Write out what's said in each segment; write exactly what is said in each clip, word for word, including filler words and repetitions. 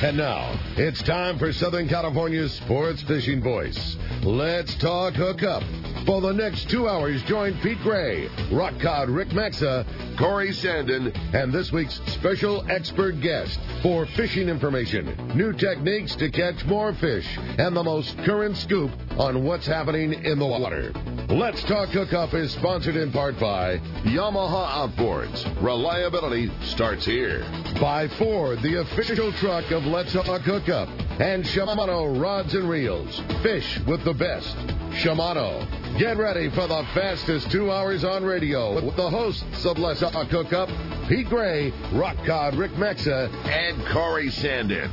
And now, it's time for Southern California's sports fishing voice. Let's talk hookup. For the next two hours, join Pete Gray, Rock Cod Rick Maxa, Corey Sandin, and this week's special expert guest for fishing information, new techniques to catch more fish, and the most current scoop on what's happening in the water. Let's Talk Hookup is sponsored in part by Yamaha Outboards. Reliability starts here. By Ford, the official truck of Let's Talk Hookup. And Shimano Rods and Reels. Fish with the best. Shimano. Get ready for the fastest two hours on radio with the hosts of Let's Talk Hookup, Pete Gray, Rock Cod Rick Maxa, and Corey Sandin.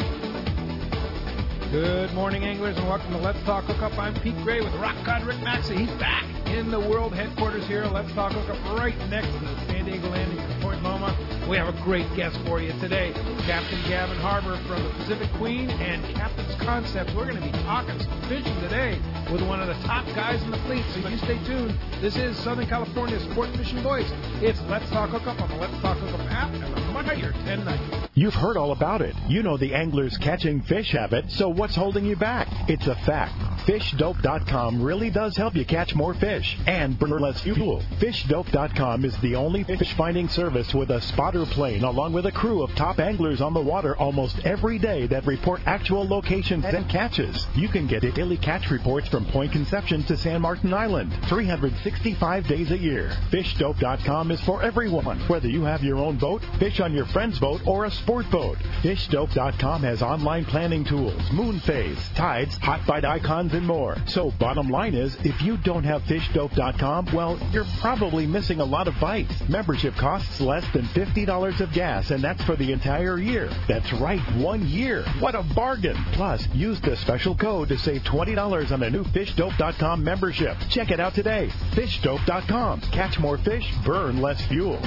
Good morning, anglers, and welcome to Let's Talk Hookup. I'm Pete Gray with Rock Cod Rick Maxa. He's back in the world headquarters here at Let's Talk Hookup, right next to the San Diego Landing at Point Loma. We have a great guest for you today, Captain Gavin Harbour from the Pacific Queen and Captain's Concepts. We're going to be talking some fishing today with one of the top guys in the fleet, so you stay tuned. This is Southern California's sport fishing voice. It's Let's Talk Hookup on the Let's Talk Hookup app and the Meyer ten ninety. You've heard all about it. You know the angler's catching fish habit, so what's holding you back? It's a fact. fish dope dot com really does help you catch more fish and burn less fuel. fish dope dot com is the only fish finding service with a spotter plane along with a crew of top anglers on the water almost every day that report actual locations and catches. You can get daily catch reports from Point Conception to San Martin Island, three hundred sixty-five days a year. fish dope dot com is for everyone, whether you have your own boat, fish on your friend's boat, or a sport boat. fish dope dot com has online planning tools, moon phase, tides, hot bite icons, and more. So bottom line is, if you don't have fish dope dot com, well, you're probably missing a lot of bites. Membership costs less than fifty dollars of gas, and that's for the entire year. That's right, one year. What a bargain. Plus, use the special code to save twenty dollars on a new fish dope dot com membership. Check it out today. fish dope dot com. Catch more fish, burn less fuel.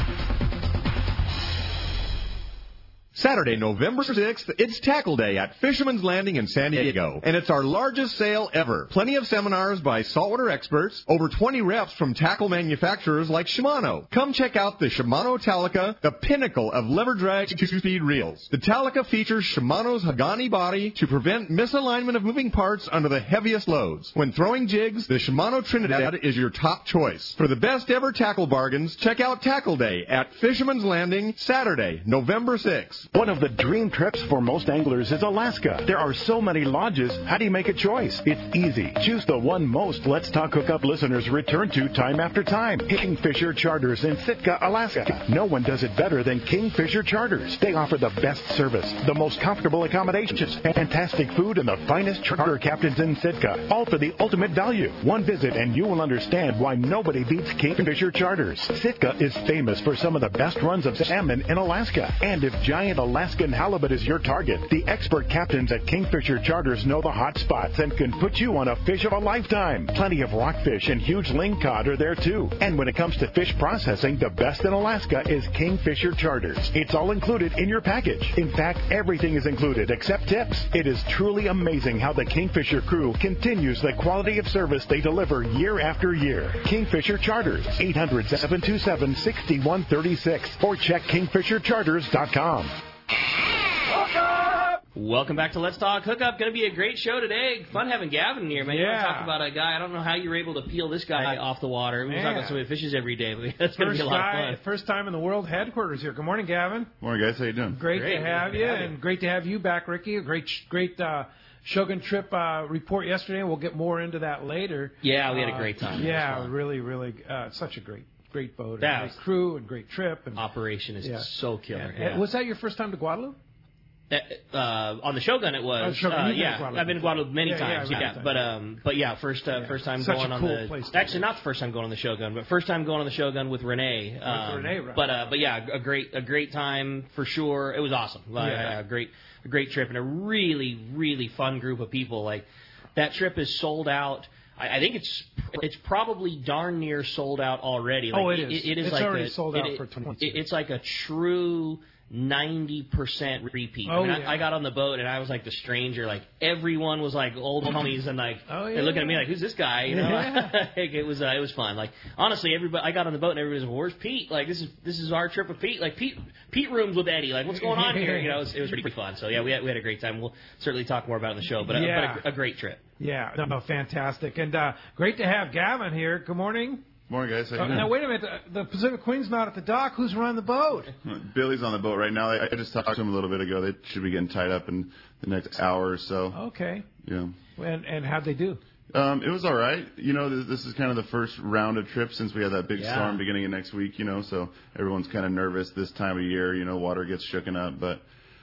Saturday, November sixth, it's Tackle Day at Fisherman's Landing in San Diego, and it's our largest sale ever. Plenty of seminars by saltwater experts, over twenty reps from tackle manufacturers like Shimano. Come check out the Shimano Talica, the pinnacle of lever drag two-speed reels. The Talica features Shimano's Hagani body to prevent misalignment of moving parts under the heaviest loads. When throwing jigs, the Shimano Trinidad is your top choice. For the best ever tackle bargains, check out Tackle Day at Fisherman's Landing, Saturday, November sixth. One of the dream trips for most anglers is Alaska. There are so many lodges. How do you make a choice? It's easy. Choose the one most Let's Talk Hookup listeners return to time after time. Kingfisher Charters in Sitka, Alaska. No one does it better than Kingfisher Charters. They offer the best service, the most comfortable accommodations, fantastic food, and the finest charter captains in Sitka. All for the ultimate value. One visit and you will understand why nobody beats Kingfisher Charters. Sitka is famous for some of the best runs of salmon in Alaska. And if giant Alaskan halibut is your target, the expert captains at Kingfisher Charters know the hot spots and can put you on a fish of a lifetime. Plenty of rockfish and huge lingcod are there too. And when it comes to fish processing, the best in Alaska is Kingfisher Charters. It's all included in your package. In fact, everything is included except tips. It is truly amazing how the Kingfisher crew continues the quality of service they deliver year after year. Kingfisher Charters, eight hundred, seven two seven, six one three six, or check kingfisher charters dot com. Welcome back to Let's Talk Hookup. Going to be a great show today. Fun having Gavin here, man. Yeah. You want to talk about a guy. I don't know how you were able to peel this guy off the water. We talk about somebody who fishes every day, but that's going to be a lot guy, of fun. First time in the world headquarters here. Good morning, Gavin. Morning, guys. How you doing? Great, Great. to have Great you, to have and you. great to have you back, Ricky. A great, great uh, Shogun trip uh, report yesterday. We'll get more into that later. Yeah, we had a Uh, great time. It Yeah, was fun. really, really, uh, such a great, great boat, and That great was- crew, and great trip. And Operation is Yeah. so killer. Yeah. Yeah. Was that your first time to Guadalupe? Uh, on the Shogun, it was. Oh, Shogun. Uh, You've been to yeah, Guadalupe I've been to Guadalupe many Yeah, yeah, times. many Yeah, times. but um, but yeah, first uh, Yeah. first time Such a going on cool the. place to Actually, go. not the first time going on the Shogun, but first time going on the Shogun with Renee. Um, Renee, right. But uh, but yeah, a great a great time for sure. It was awesome. Like, Yeah. a great a great trip and a really really fun group of people. Like that trip is sold out. I I think it's it's probably darn near sold out already. Like, Oh, it is. It, it is It's like already a, sold it- out it- for twenty. it- It's like a true ninety percent repeat. Oh, I, mean, yeah. I, I got on the boat and I was like the stranger. Like everyone was like old homies and like oh, yeah. they're looking at me like, who's this guy? You know, Yeah. like, it was uh, it was fun. Like honestly, everybody I got on the boat and everybody was, well, where's Pete? Like this is this is our trip with Pete. Like Pete Pete rooms with Eddie. Like what's going on here? You know, it was, it was pretty fun. So yeah, we had we had a great time. We'll certainly talk more about it in the show, but, Yeah. uh, but a, a great trip. Yeah, no, no, fantastic. And uh, great to have Gavin here. Good morning. Morning, guys. How you Uh, doing? now, wait a minute. The, the Pacific Queen's not at the dock. Who's running the boat? Billy's on the boat right now. I, I just talked to him a little bit ago. They should be getting tied up in the next hour or so. Okay. Yeah. And, and how'd they do? Um, it was all right. You know, this, this is kind of the first round of trips since we had that big Yeah. storm beginning of next week, you know, so everyone's kind of nervous this time of year. You know, water gets shooken up. But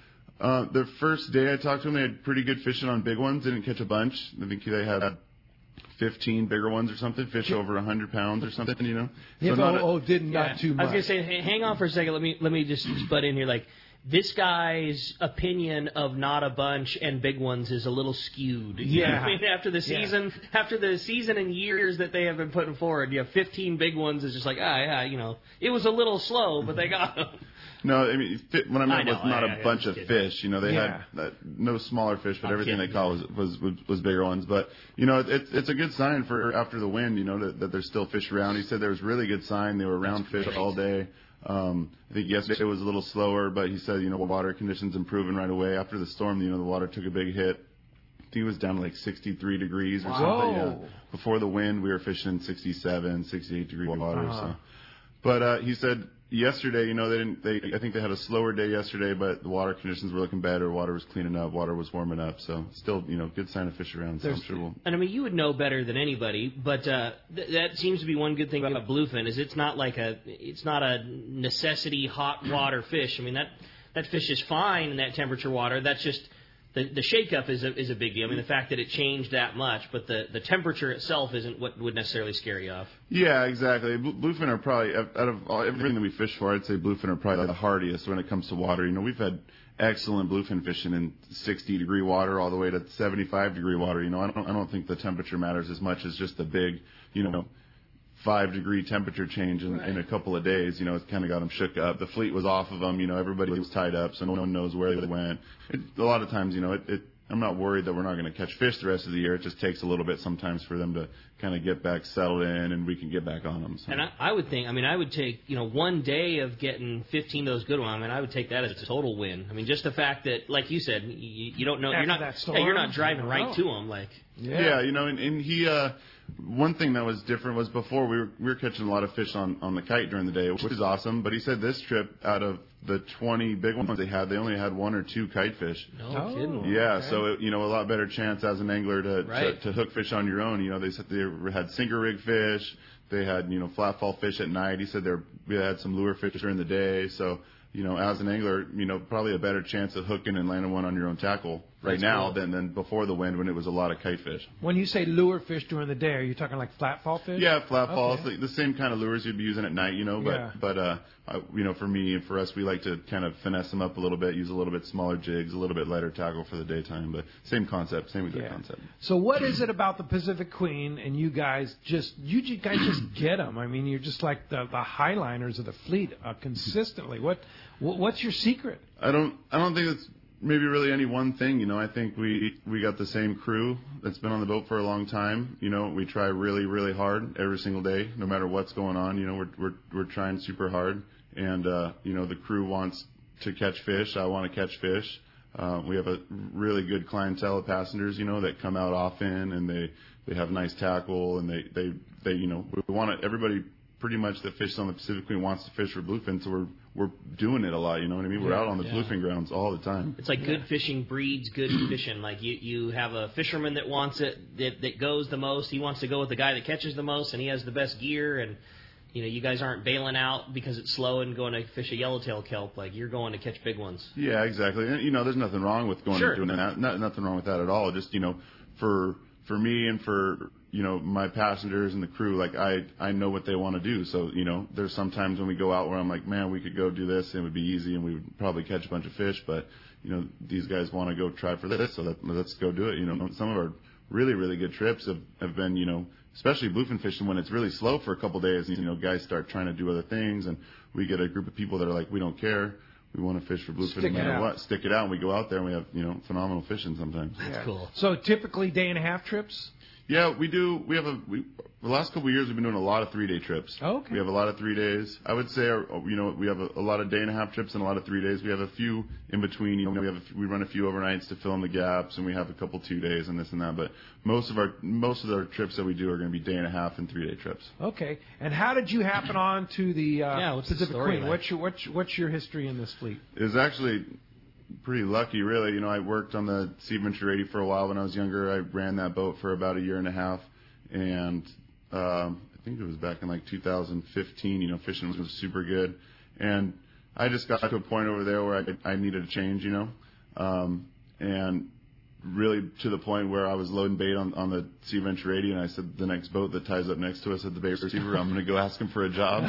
uh, the first day I talked to them, they had pretty good fishing on big ones. Didn't catch a bunch. I think they had fifteen bigger ones or something, fish over one hundred pounds or something, you know. Yeah, So oh, not a- oh, did not Yeah. too I much. was gonna say, h- hang on for a second. Let me let me just butt in here. Like this guy's opinion of not a bunch and big ones is a little skewed. You know Yeah. what I mean, after the Yeah. season, after the season and years that they have been putting forward, you have fifteen big ones is just like, ah, yeah, you know, it was a little slow, but they got them. No, I mean, fi- what I meant I know, was not I- a I- bunch I of get it. fish. You know, they Yeah. had uh, no smaller fish, but I'm everything kidding. they caught was, was was was bigger ones. But you know, it's it's a good sign for after the wind. You know, that, that there's still fish around. He said there was really good sign. They were around fish all day. Um, I think yesterday it was a little slower, but he said, you know, water conditions improving right away after the storm. You know, the water took a big hit. I think it was down to like sixty-three degrees or Wow. something. Yeah. Whoa. Before the wind, we were fishing in sixty-seven, sixty-eight degree water. Uh-huh. So. But uh, he said yesterday, you know, they didn't. They I think they had a slower day yesterday, but the water conditions were looking better. Water was cleaning up. Water was warming up. So still, you know, good sign of fish around. So I'm There's- sure we'll. And I mean, you would know better than anybody, but uh, th- that seems to be one good thing about bluefin is it's not like a it's not a necessity hot water fish. I mean that that fish is fine in that temperature water. That's just the the shakeup is a is a big deal. I mean the fact that it changed that much, but the the temperature itself isn't what would necessarily scare you off. Yeah, exactly. Bl- Bluefin are probably out of all, everything that we fish for. I'd say bluefin are probably the hardiest when it comes to water. You know, we've had excellent bluefin fishing in sixty degree water all the way to seventy-five degree water. You know, I don't I don't think the temperature matters as much as just the big, you know, five degree temperature change in, in a couple of days. You know, it's kind of got them shook up. The fleet was off of them. You know, everybody was tied up, so no one knows where they went. It, a lot of times, you know, it, it I'm not worried that we're not going to catch fish the rest of the year. It just takes a little bit sometimes for them to kind of get back settled in, and we can get back on them. So. And I, I would think, I mean, I would take, you know, one day of getting fifteen of those good ones. I mean, I would take that as a total win. I mean, just the fact that, like you said, you, you don't know, After you're not, that yeah, you're storm, not driving right no. to them. Like, Yeah, you know, and, and he, uh, one thing that was different was before we were we were catching a lot of fish on on the kite during the day, which is awesome. But he said this trip, out of the twenty big ones they had, they only had one or two kite fish. no Oh. kidding. Yeah, Okay. so it, you know, a lot better chance as an angler to, Right. to to hook fish on your own. You know, they said they had sinker rig fish, they had you know flat fall fish at night. He said they were, we had some lure fish during the day. So you know, as an angler, you know, probably a better chance of hooking and landing one on your own tackle right That's now cool. than than before the wind when it was a lot of kite fish. When you say lure fish during the day, are you talking like flatfall fish? Yeah, flat falls, Okay. the, the same kind of lures you'd be using at night, you know. But Yeah. but uh, I, you know, for me and for us, we like to kind of finesse them up a little bit, use a little bit smaller jigs, a little bit lighter tackle for the daytime. But same concept, same exact Yeah. concept. So what is it about the Pacific Queen and you guys just you ju- guys just get them? I mean, you're just like the the highliners of the fleet uh, consistently. What wh- what's your secret? I don't I don't think it's maybe really any one thing. You know, I think we we got the same crew that's been on the boat for a long time. You know, we try really really hard every single day, no matter what's going on. You know, we're we're we're trying super hard, and uh, you know, the crew wants to catch fish. I want to catch fish. Uh, we have a really good clientele of passengers, you know, that come out often, and they they have nice tackle, and they they they you know we want to everybody. Pretty much that fishes on the Pacific Queen wants to fish for bluefin, so we're we're doing it a lot. You know what I mean? We're Yeah, out on the yeah. bluefin grounds all the time. It's like good fishing breeds good fishing. Like you, you have a fisherman that wants it, that, that goes the most. He wants to go with the guy that catches the most, and he has the best gear. And you know, you guys aren't bailing out because it's slow and going to fish a yellowtail kelp. Like you're going to catch big ones. Yeah, exactly. And you know, there's nothing wrong with going Sure. and doing that. Not, nothing wrong with that at all. Just you know, for for me and for you know my passengers and the crew, like I I know what they want to do. So you know, there's sometimes when we go out where I'm like, man, we could go do this and it would be easy and we would probably catch a bunch of fish, but you know, these guys want to go try for this, so that, let's go do it. You know, some of our really really good trips have have been you know. Especially bluefin fishing when it's really slow for a couple of days, and, you know, guys start trying to do other things, and we get a group of people that are like, we don't care, we want to fish for bluefin Stick no it matter out. what. Stick it out, and we go out there and we have you know phenomenal fishing sometimes. That's Yeah. cool. So typically day and a half trips? Yeah, we do. We have a we, the last couple of years we've been doing a lot of three day trips. Oh, okay. We have a lot of three days. I would say, our, you know, we have a, a lot of day and a half trips and a lot of three days. We have a few in between. You know, we have a, few- we run a few overnights to fill in the gaps, and we have a couple two days and this and that. But most of our most of our trips that we do are going to be day and a half and three day trips. Okay. And how did you happen on to the uh, Yeah, what's the Pacific story Queen? of that? What's your what's, what's your history in this fleet? It was actually pretty lucky, really. You know, I worked on the Sea Venture eighty for a while when I was younger. I ran that boat for about a year and a half, and um, I think it was back in like two thousand fifteen. You know, fishing was super good, and I just got to a point over there where I, I needed a change. You know, um, and really to the point where I was loading bait on, on the Sea Venture eighty, and I said the next boat that ties up next to us at the bait receiver, I'm going to go ask him for a job.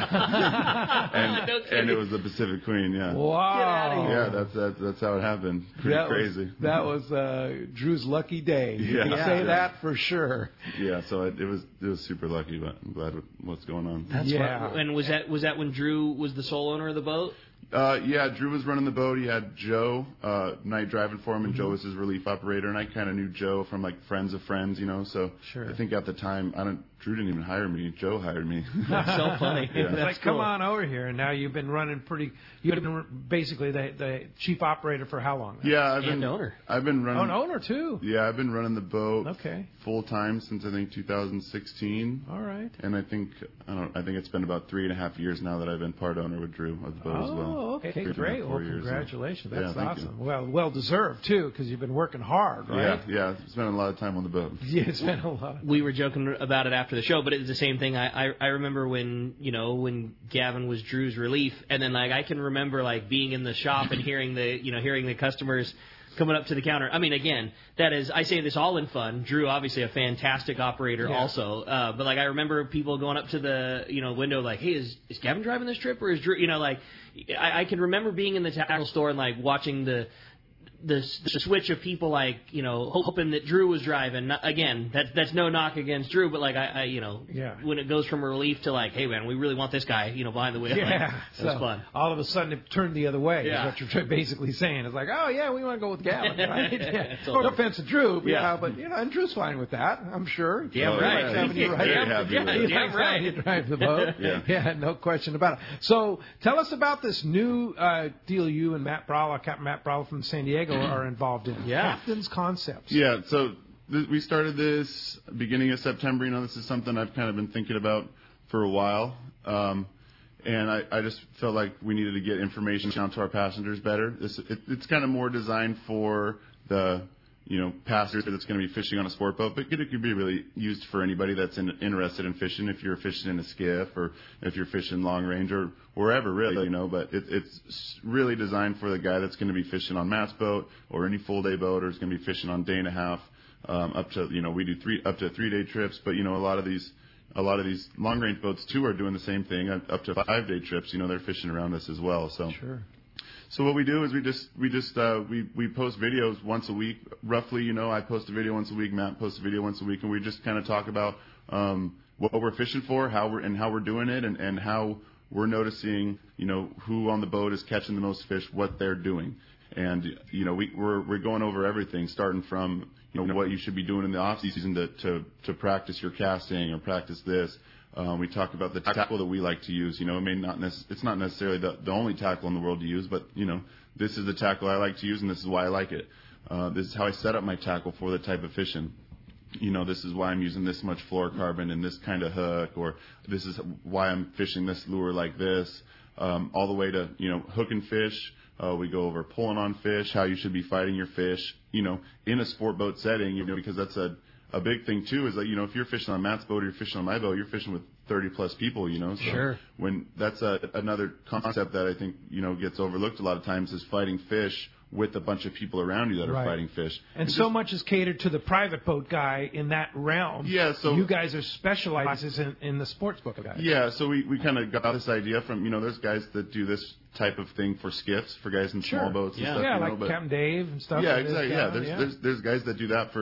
and, No kidding. and it was the Pacific Queen. Yeah. Wow. Yeah, that's that's that's how it happened. Pretty that crazy. Was, that was uh, Drew's lucky day. You Yeah. can Yeah. say that for sure. Yeah, so it, it was it was super lucky, but I'm glad with what's going on. That's Yeah. what, and was that was that when Drew was the sole owner of the boat? Uh, yeah, Drew was running the boat. He had Joe uh, night driving for him, and Joe was his relief operator. And I kind of knew Joe from like friends of friends, you know. So Sure. I think at the time, I don't. Drew didn't even hire me. Joe hired me. That's so funny. Yeah. It's That's like, come cool. on over here. And now you've been running pretty. You've been basically the, the chief operator for how long? yeah, I've And been owner. I've been Oh, running. an owner too. Yeah, I've been running the boat Okay. full time since I think two thousand sixteen. All right. And I think I don't. I think it's been about three and a half years now that I've been part owner with Drew of the boat as well. Oh, okay, Three and a half, great. four Well, years, yeah. congratulations. Yeah, That's thank you. awesome. Well, well deserved too, because you've been working hard, right? Yeah, yeah. Spending a lot of time on the boat. Yeah, it's been a lot. We were joking about it after the show, but it's the same thing. I, I I remember when you know when Gavin was Drew's relief, and then like I can remember like being in the shop and hearing the you know hearing the customers coming up to the counter. I mean, again, that is I say this all in fun. Drew, obviously a fantastic operator, Yeah. also, uh, but like I remember people going up to the you know window like, hey, is is Gavin driving this trip or is Drew? You know, like I, I can remember being in the tackle store and like watching the. The, the switch of people like you know hoping that Drew was driving. Not, again, that's that's no knock against Drew, but like I, I you know Yeah. when it goes from relief to like, hey man, we really want this guy you know behind the wheel. Yeah, like, so that's fun. all of a sudden it turned the other way. Yeah. Is what you're tr- basically saying. It's like, oh yeah, we want to go with Gavin, right? Yeah. Totally. No offense to Drew, but, Yeah. yeah, but you know, and Drew's fine with that, I'm sure. Damn Oh, right. yeah, He likes having you he's right. very happy with Yeah, it. He damn likes having right. you drive the boat. Yeah. no question about it. So tell us about this new uh, deal you and Matt Bralla, Captain Matt Bralla from San Diego, are involved in. Yeah. Captain's Concepts. Yeah, so th- we started this beginning of September. You know, this is something I've kind of been thinking about for a while. Um, and I, I just felt like we needed to get information out to our passengers better. This, it, it's kind of more designed for the, you know, passenger that's going to be fishing on a sport boat, but it could be really used for anybody that's in, interested in fishing. If you're fishing in a skiff or if you're fishing long range or wherever, really, you know. But it, it's really designed for the guy that's going to be fishing on Matt's boat or any full day boat, or is going to be fishing on day and a half, um, up to you know we do three up to three day trips. But you know a lot of these. A lot of these long range boats too are doing the same thing, up to five day trips. You know, they're fishing around us as well. So Sure. So what we do is we just we just uh, we we post videos once a week, roughly. You know, I post a video once a week, Matt posts a video once a week, and we just kind of talk about um, what we're fishing for, how we're and how we're doing it, and, and how we're noticing, you know, who on the boat is catching the most fish, what they're doing, and you know, we we're we're going over everything, starting from you know what you should be doing in the off season to to to practice your casting or practice this. Um, we talk about the tackle that we like to use. You know, it may not nec- it's not necessarily the, the only tackle in the world to use, but you know, this is the tackle I like to use, and this is why I like it. Uh, this is how I set up my tackle for the type of fishing. You know, this is why I'm using this much fluorocarbon and this kind of hook, or this is why I'm fishing this lure like this. Um, all the way to you know hooking fish. Uh, we go over pulling on fish, how you should be fighting your fish. You know, in a sport boat setting, you know, because that's a A big thing too is that you know if you're fishing on Matt's boat or you're fishing on my boat, you're fishing with thirty plus people. You know, so Sure. when that's a, another concept that I think you know gets overlooked a lot of times is fighting fish with a bunch of people around you that are Right. fighting fish. And It's so just- much is catered to the private boat guy in that realm. Yeah, so- you guys are specializes in, in the sports boat guys. Yeah, so we, we kind of got this idea from, you know, there's guys that do this type of thing for skiffs, for guys in Sure. small boats and Yeah. stuff. Yeah, you know, like but Captain Dave and stuff. Yeah, like this exactly. guy, Yeah, there's, there's there's guys that do that for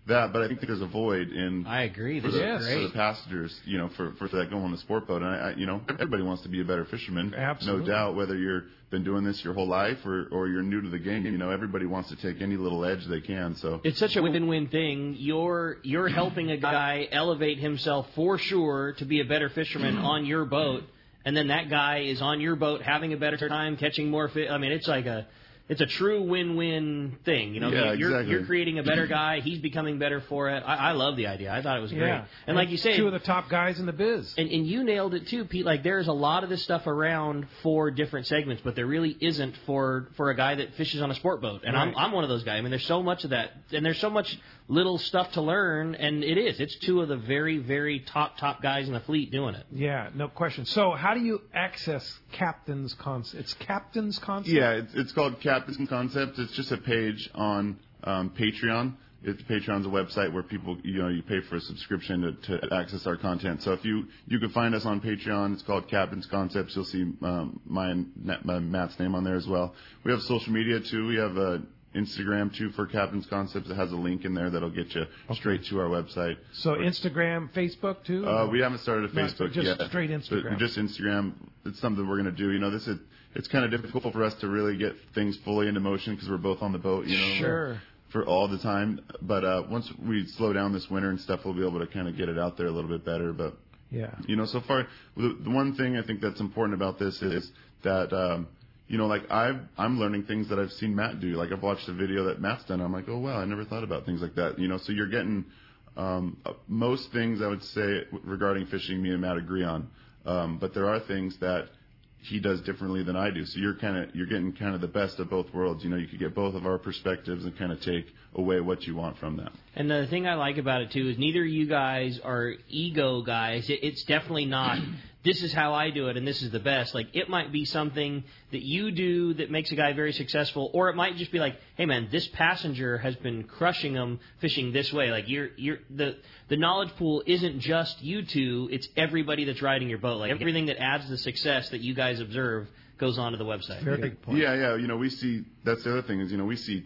that, but I think there's a void in. I agree. For This the, is for great. the passengers, you know, for for that go on the sport boat, and I, I, you know, everybody wants to be a better fisherman. Absolutely. No doubt. Whether you're been doing this your whole life or or you're new to the game, you know, everybody wants to take any little edge they can. So it's such a win-win thing. You're you're helping a guy elevate himself for sure to be a better fisherman on your boat, and then that guy is on your boat having a better time catching more fish. I mean, it's like a It's a true win-win thing, you know. Yeah, you're, exactly. you're creating a better guy. He's becoming better for it. I, I love the idea. I thought it was great. Yeah. And like you say, two of the top guys in the biz. And, and you nailed it too, Pete. Like there's a lot of this stuff around for different segments, but there really isn't for for a guy that fishes on a sport boat. And Right. I'm I'm one of those guys. I mean, there's so much of that, and there's so much little stuff to learn. And it is. It's two of the very very top top guys in the fleet doing it. Yeah, no question. So how do you access Captain's Concept? It's Captain's Concept? yeah, it's, it's called Captain Concept. It's just a page on um, Patreon. It's Patreon's a website where people, you know, you pay for a subscription to, to access our content. So if you you can find us on Patreon, it's called Captain's Concepts. You'll see um, my and Matt's name on there as well. We have social media too. We have uh, Instagram too for Captain's Concepts. It has a link in there that'll get you straight to our website. So Instagram, Facebook too? Uh, we haven't started a No, Facebook just yet. straight Instagram. But just Instagram. It's something we're going to do. You know, this is it's kind of difficult for us to really get things fully into motion because we're both on the boat. You know, Sure. For all the time. But uh, once we slow down this winter and stuff, we'll be able to kind of get it out there a little bit better. But Yeah. you know, so far the, the one thing I think that's important about this is that. Um, You know, like I've, I'm learning things that I've seen Matt do. Like I've watched a video that Matt's done. I'm like, oh wow, I never thought about things like that. You know, so you're getting um, uh, most things I would say regarding fishing. Me and Matt agree on, um, but there are things that he does differently than I do. So you're kind of you're getting kind of the best of both worlds. You know, you could get both of our perspectives and kind of take away what you want from that. And the thing I like about it too is neither of you guys are ego guys. It, it's definitely not. This is how I do it, and this is the best. Like, it might be something that you do that makes a guy very successful, or it might just be like, hey, man, this passenger has been crushing them fishing this way. Like, you're, you're the the knowledge pool isn't just you two; it's everybody that's riding your boat. Like, everything that adds to the success that you guys observe goes onto the website. Very big point. Yeah, yeah. You know, we see that's the other thing is you know we see,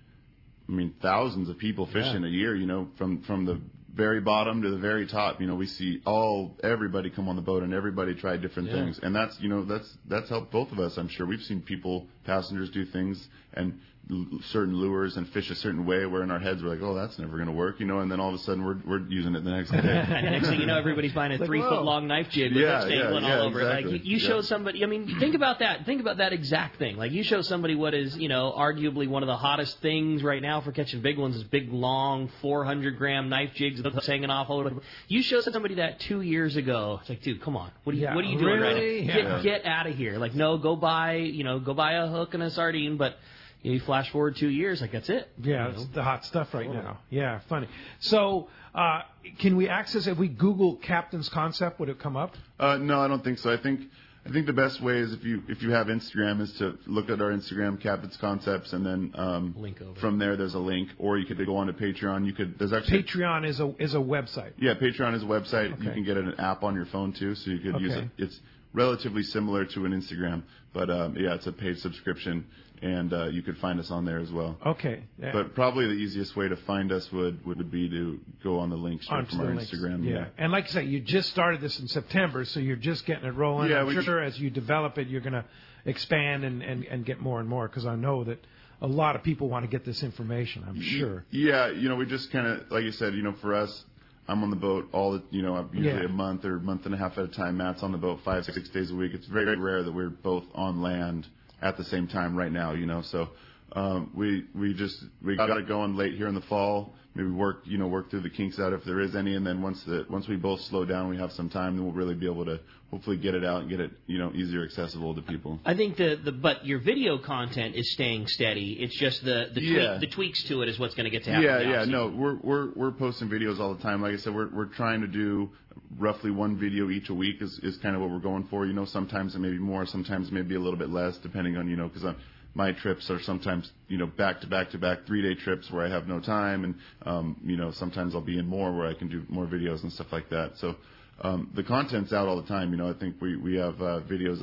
I mean, thousands of people fishing Yeah. a year. You know, from from the very bottom to the very top. You know, we see all everybody come on the boat and everybody try different Yeah. things, and that's you know that's that's helped both of us. I'm sure we've seen people, passengers, do things and l- certain lures and fish a certain way where in our heads we're like, oh, that's never going to work, you know, and then all of a sudden we're we're using it the next day. And next thing you know, everybody's buying a Like, three whoa. foot long knife jig with Yeah, it yeah, stapling yeah, all over it. exactly. Like you, you Yeah. show somebody. I mean, think about that. Think about that exact thing. Like you show somebody what is you know arguably one of the hottest things right now for catching big ones is big long four hundred gram knife jigs that's hanging off all over. You show somebody that two years ago. It's like, dude, come on. What are you Yeah, What are you doing really? right now? Yeah. Get get out of here. Like no, go buy you know go buy a hook and a sardine, but. You flash forward two years, like that's it. Yeah, You know? it's the hot stuff right now. Yeah, funny. So, uh, can we access, if we Google Captain's Concept, would it come up? Uh, no, I don't think so. I think I think the best way is if you if you have Instagram is to look at our Instagram, Captain's Concepts, and then um, Link over. from there there's a link, or you could go on to Patreon. You could there's actually Patreon is a is a website. yeah Patreon is a website. You Okay. can get an app on your phone too, so you could use Okay. it. It's relatively similar to an Instagram, but um, yeah, it's a paid subscription, and uh, you could find us on there as well. Okay. Yeah. But probably the easiest way to find us would, would be to go on the link straight Onto from our the links. Instagram. Yeah. And like I say, you just started this in September, so you're just getting it rolling. Yeah, I'm we sure as you develop it, you're going to expand and, and, and get more and more, because I know that a lot of people want to get this information, I'm sure. Yeah, you know, we just kind of, like you said, you know, for us, I'm on the boat all the, you know, usually Yeah. a month or a month and a half at a time. Matt's on the boat five, six days a week. It's very rare that we're both on land at the same time right now, you know. So um, we we just we got it going late here in the fall. Maybe work, you know, work through the kinks out if there is any, and then once the once we both slow down, we have some time, then we'll really be able to hopefully get it out and get it, you know, easier accessible to people. I think the, the but your video content is staying steady. It's just the the, tweak, Yeah. the tweaks to it is what's going to get to happen. Yeah, in the yeah, off-season. no, we're we're we're posting videos all the time. Like I said, we're we're trying to do roughly one video each a week is is kind of what we're going for. You know, sometimes it may be more, sometimes maybe a little bit less, depending on you know because my trips are sometimes you know back to back to back three day trips where I have no time, and um, you know sometimes I'll be in more where I can do more videos and stuff like that. So um, the content's out all the time. You know, I think we we have uh, videos up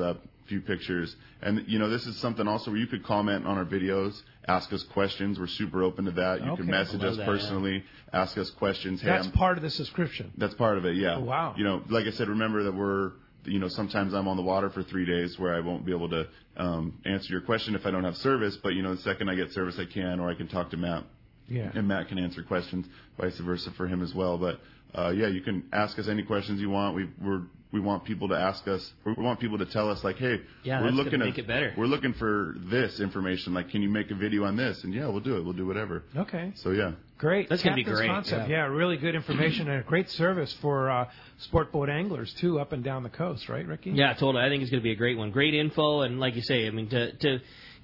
few pictures. And, you know, this is something also where you could comment on our videos, ask us questions. We're super open to that. You Okay. can message us that, personally, yeah. ask us questions. Hey, That's I'm, part of the subscription. That's part of it, yeah. Oh, wow. You know, like I said, remember that we're, you know, sometimes I'm on the water for three days where I won't be able to um, answer your question if I don't have service. But, you know, the second I get service, I can, or I can talk to Matt. Yeah. And Matt can answer questions, vice versa for him as well. But, uh, yeah, you can ask us any questions you want. We we're, we want people to ask us. We want people to tell us, like, hey, Yeah, we're that's looking gonna at, make it better. We're looking for this information. Like, can you make a video on this? And, yeah, we'll do it. We'll do whatever. Okay. So, yeah. Great. That's gonna be Captain's great, Concept. yeah. Yeah. really good information and a great service for uh, sport boat anglers, too, up and down the coast, right, Ricky? Yeah, totally. I think it's going to be a great one. Great info, and like you say, I mean, to to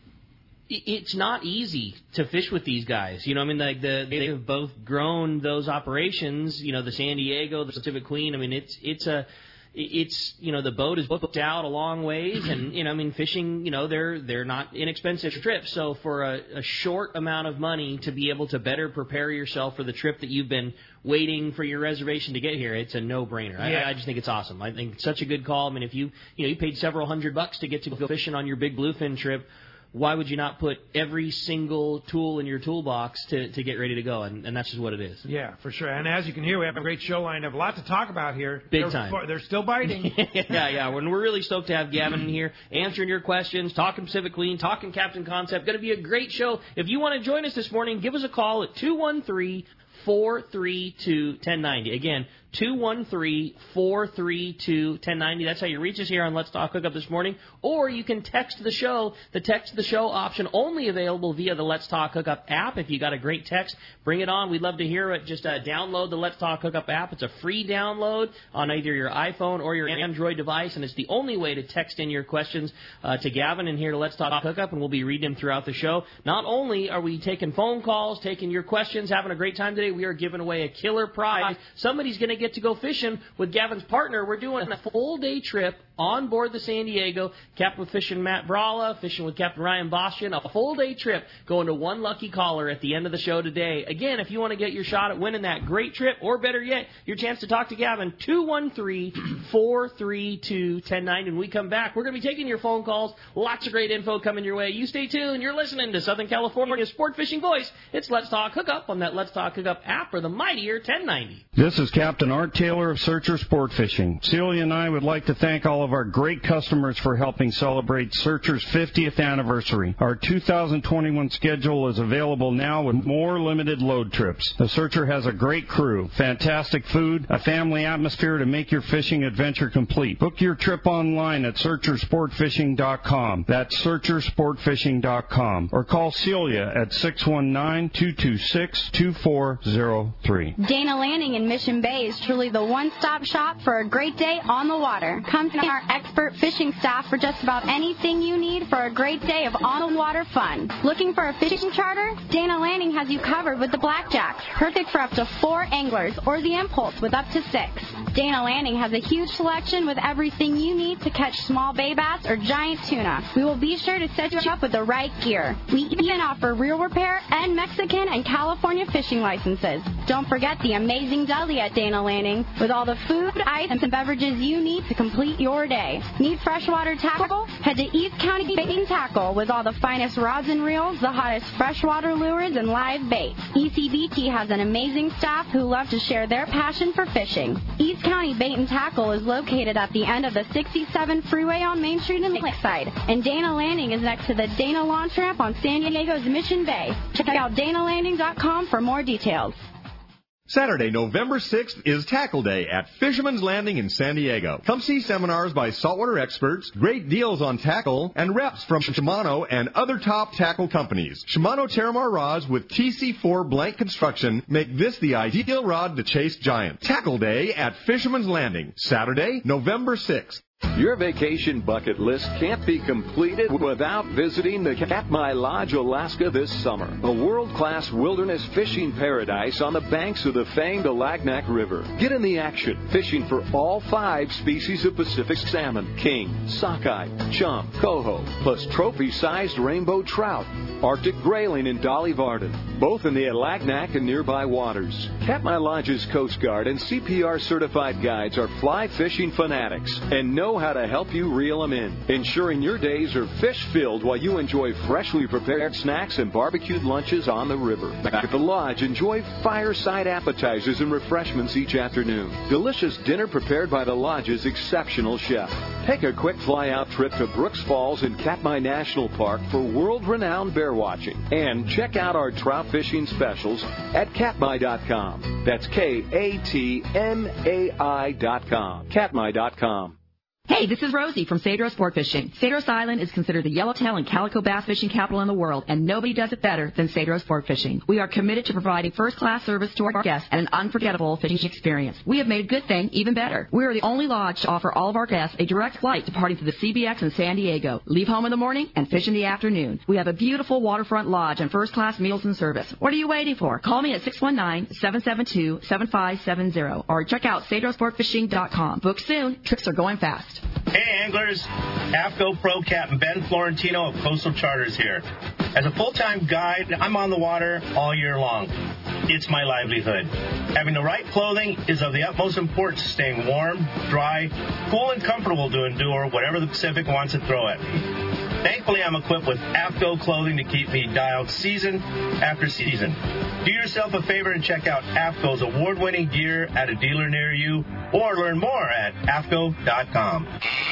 it's not easy to fish with these guys. You know, I mean, like the they have both grown those operations. You know, the San Diego, the Pacific Queen. I mean, it's it's a it's you know the boat is booked out a long ways, and you know, I mean, fishing. You know, they're they're not inexpensive trips. So for a, a short amount of money to be able to better prepare yourself for the trip that you've been waiting for your reservation to get here, it's a no-brainer. Yeah. I, I just think it's awesome. I think it's such a good call. I mean, if you you know you paid several hundred bucks to get to go fishing on your big bluefin trip, why would you not put every single tool in your toolbox to, to get ready to go? And, and that's just what it is. Yeah, for sure. And as you can hear, we have a great show lined up. A lot to talk about here. Big they're, time. They're still biting. yeah, yeah. When we're really stoked to have Gavin in here, answering your questions, talking Pacific Queen, talking Captain Concept. Going to be a great show. If you want to join us this morning, give us a call at two one three, four three two, one oh nine oh. Again, two one three, four three two, one oh nine oh. That's how you reach us here on Let's Talk Hookup this morning. Or you can text the show. The text the show option only available via the Let's Talk Hookup app. If you got a great text, bring it on. We'd love to hear it. Just uh, download the Let's Talk Hookup app. It's a free download on either your iPhone or your Android device, and it's the only way to text in your questions uh, to Gavin and here to Let's Talk Hookup, and we'll be reading them throughout the show. Not only are we taking phone calls, taking your questions, having a great time today, we are giving away a killer prize. Somebody's going to get to go fishing with Gavin's partner. We're doing a full day trip on board the San Diego, capped with fishing Matt Bralla, fishing with Captain Ryan Bostian, a full day trip going to one lucky caller at the end of the show today. Again, if you want to get your shot at winning that great trip, or better yet, your chance to talk to Gavin, two one three, four three two, one oh nine oh. When we come back, we're going to be taking your phone calls. Lots of great info coming your way. You stay tuned. You're listening to Southern California's sport fishing voice. It's Let's Talk Hookup on that Let's Talk Hookup app or the mightier ten ninety. This is Captain Art Taylor of Searcher Sport Fishing. Celia and I would like to thank all of our great customers for helping celebrate Searcher's fiftieth anniversary. Our two thousand twenty-one schedule is available now with more limited load trips. The Searcher has a great crew, fantastic food, a family atmosphere to make your fishing adventure complete. Book your trip online at searcher sport fishing dot com. That's searcher sport fishing dot com. Or call Celia at six one nine, two two six, two four zero three. Dana Landing in Mission Bay is truly the one-stop shop for a great day on the water. Come to our expert fishing staff for just about anything you need for a great day of on-the-water fun. Looking for a fishing charter? Dana Landing has you covered with the Blackjacks, perfect for up to four anglers, or the Impulse with up to six. Dana Landing has a huge selection with everything you need to catch small bay bass or giant tuna. We will be sure to set you up with the right gear. We even offer reel repair and Mexican and California fishing licenses. Don't forget the amazing deli at Dana Landing with all the food, ice, and beverages you need to complete your day. Need freshwater tackle? Head to East County Bait and Tackle with all the finest rods and reels, the hottest freshwater lures, and live bait. E C B T has an amazing staff who love to share their passion for fishing. East County Bait and Tackle is located at the end of the sixty-seven freeway on Main Street in Lakeside, and Dana Landing is next to the Dana Launch Ramp on San Diego's Mission Bay. Check out dana landing dot com for more details. Saturday, November sixth is Tackle Day at Fisherman's Landing in San Diego. Come see seminars by saltwater experts, great deals on tackle, and reps from Shimano and other top tackle companies. Shimano Terramar rods with T C four blank construction make this the ideal rod to chase giants. Tackle Day at Fisherman's Landing, Saturday, November sixth. Your vacation bucket list can't be completed without visiting the Katmai Lodge, Alaska this summer. A world-class wilderness fishing paradise on the banks of the famed Alagnak River. Get in the action, fishing for all five species of Pacific salmon: king, sockeye, chum, coho, plus trophy-sized rainbow trout, Arctic grayling, and Dolly Varden, both in the Alagnak and nearby waters. Katmai Lodge's Coast Guard and C P R certified guides are fly fishing fanatics, and no know how to help you reel them in, ensuring your days are fish-filled while you enjoy freshly prepared snacks and barbecued lunches on the river. Back at the lodge, enjoy fireside appetizers and refreshments each afternoon. Delicious dinner prepared by the lodge's exceptional chef. Take a quick fly-out trip to Brooks Falls in Katmai National Park for world-renowned bear watching. And check out our trout fishing specials at katmai dot com. That's K A T M A I dot com. katmai dot com. Hey, this is Rosie from Cedros Sport Fishing. Cedros Island is considered the yellowtail and calico bass fishing capital in the world, and nobody does it better than Cedros Sport Fishing. We are committed to providing first-class service to our guests and an unforgettable fishing experience. We have made a good thing even better. We are the only lodge to offer all of our guests a direct flight departing to the C B X in San Diego. Leave home in the morning and fish in the afternoon. We have a beautiful waterfront lodge and first-class meals and service. What are you waiting for? Call me at six one nine, seven seven two, seven five seven zero or check out cedros sport fishing dot com. Book soon. Trips are going fast. Hey anglers, AFCO Pro Captain Ben Florentino of Coastal Charters here. As a full-time guide, I'm on the water all year long. It's my livelihood. Having the right clothing is of the utmost importance to staying warm, dry, cool, and comfortable to endure whatever the Pacific wants to throw at me. Thankfully, I'm equipped with AFCO clothing to keep me dialed season after season. Do yourself a favor and check out AFCO's award-winning gear at a dealer near you, or learn more at A F C O dot com.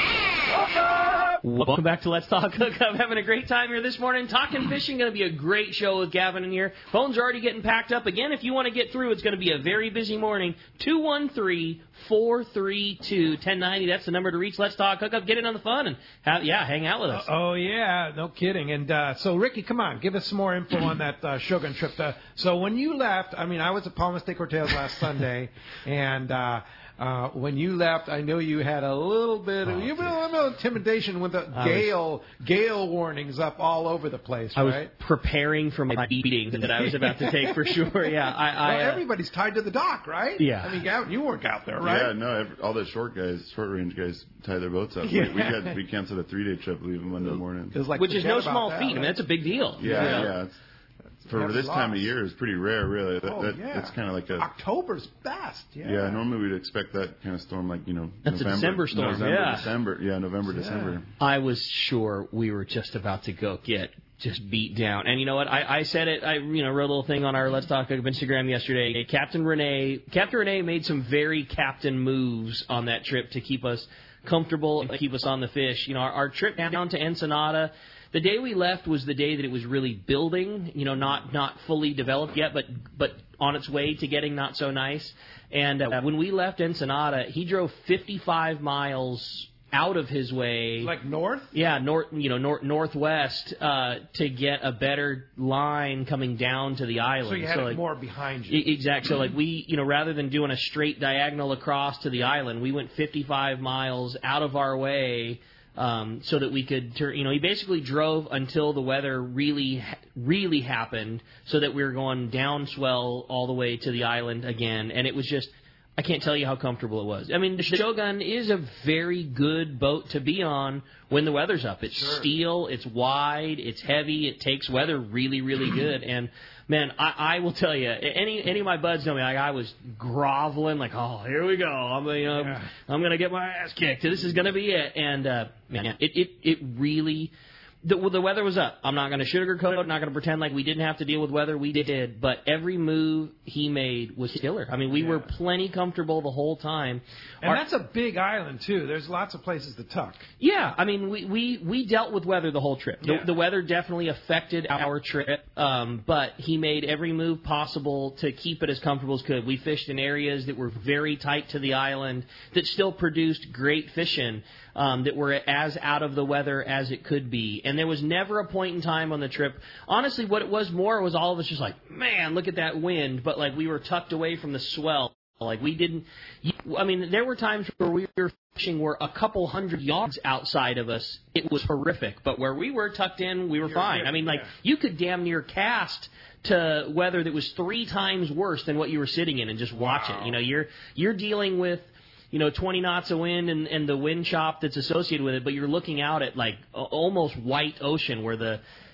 Welcome back to Let's Talk Hookup. Having a great time here this morning. Talking fishing. Going to be a great show with Gavin in here. Phones are already getting packed up. Again, if you want to get through, it's going to be a very busy morning. two one three, four three two, one oh nine oh. That's the number to reach. Let's Talk Hookup. Get in on the fun and, have, yeah, hang out with us. Uh, oh, yeah. No kidding. And uh, so, Ricky, come on. Give us some more info on that uh, Shogun trip. Uh, so when you left, I mean, I was at Palmas de Cortez last Sunday, and uh, Uh, when you left, I know you had a little bit of, oh, you know, a little intimidation with the I gale was, gale warnings up all over the place, I right? was preparing for my beating that I was about to take for sure. Yeah, I. I well, uh, everybody's tied to the dock, right? Yeah. I mean, Gavin, you weren't out there, right? Yeah, no. Every, all the short guys, short range guys, tie their boats up. Yeah. We, we had we canceled a three day trip leaving Monday morning. Like, which is no small that, feat. Right? I mean, that's a big deal. Yeah, yeah. yeah. It's, For this lost. time of year, it's pretty rare, really. That, oh, that, yeah. It's kind of like a October's best. Yeah. Yeah. Normally we'd expect that kind of storm, like you know, that's November, a December storm. November, yeah. December. Yeah, November, yeah. December. I was sure we were just about to go get just beat down. And you know what? I, I said it. I you know wrote a little thing on our Let's Talk Instagram yesterday. Captain Renee, Captain Renee made some very captain moves on that trip to keep us comfortable and keep us on the fish. You know, our, our trip down to Ensenada. The day we left was the day that it was really building, you know, not not fully developed yet, but but on its way to getting not so nice. And uh, when we left Ensenada, he drove fifty-five miles out of his way, like north. Yeah, north, you know, north northwest uh, to get a better line coming down to the island. So you had so, it like, more behind you. Exactly. So like we, you know, rather than doing a straight diagonal across to the island, we went fifty-five miles out of our way. Um, so that we could turn, you know, he basically drove until the weather really, really happened so that we were going down swell all the way to the island again. And it was just, I can't tell you how comfortable it was. I mean, the Shogun is a very good boat to be on when the weather's up. It's sure. steel, it's wide, it's heavy, it takes weather really, really good. And man, I, I will tell you, any any of my buds know me. Like I was groveling, like, oh, here we go. I'm you know, yeah. I'm gonna get my ass kicked. This is gonna be it. And uh, man, it it it really. The, the weather was up. I'm not going to sugarcoat it. I'm not going to pretend like we didn't have to deal with weather. We did. But every move he made was killer. I mean, we yeah. were plenty comfortable the whole time. And Our, that's a big island, too. There's lots of places to tuck. Yeah. I mean, we, we, we dealt with weather the whole trip. The, yeah. the weather definitely affected our trip, um, but he made every move possible to keep it as comfortable as could. We fished in areas that were very tight to the island that still produced great fishing. Um, that were as out of the weather as it could be. And there was never a point in time on the trip. Honestly, what it was more was all of us just like, man, look at that wind. But, like, we were tucked away from the swell. Like, we didn't – I mean, there were times where we were fishing were a couple hundred yards outside of us. It was horrific. But where we were tucked in, we were You're fine. Good. I mean, like, yeah. you could damn near cast to weather that was three times worse than what you were sitting in and just watch wow. it. You know, you're you're dealing with – you know, twenty knots of wind and, and the wind chop that's associated with it, but you're looking out at, like, almost white ocean where the,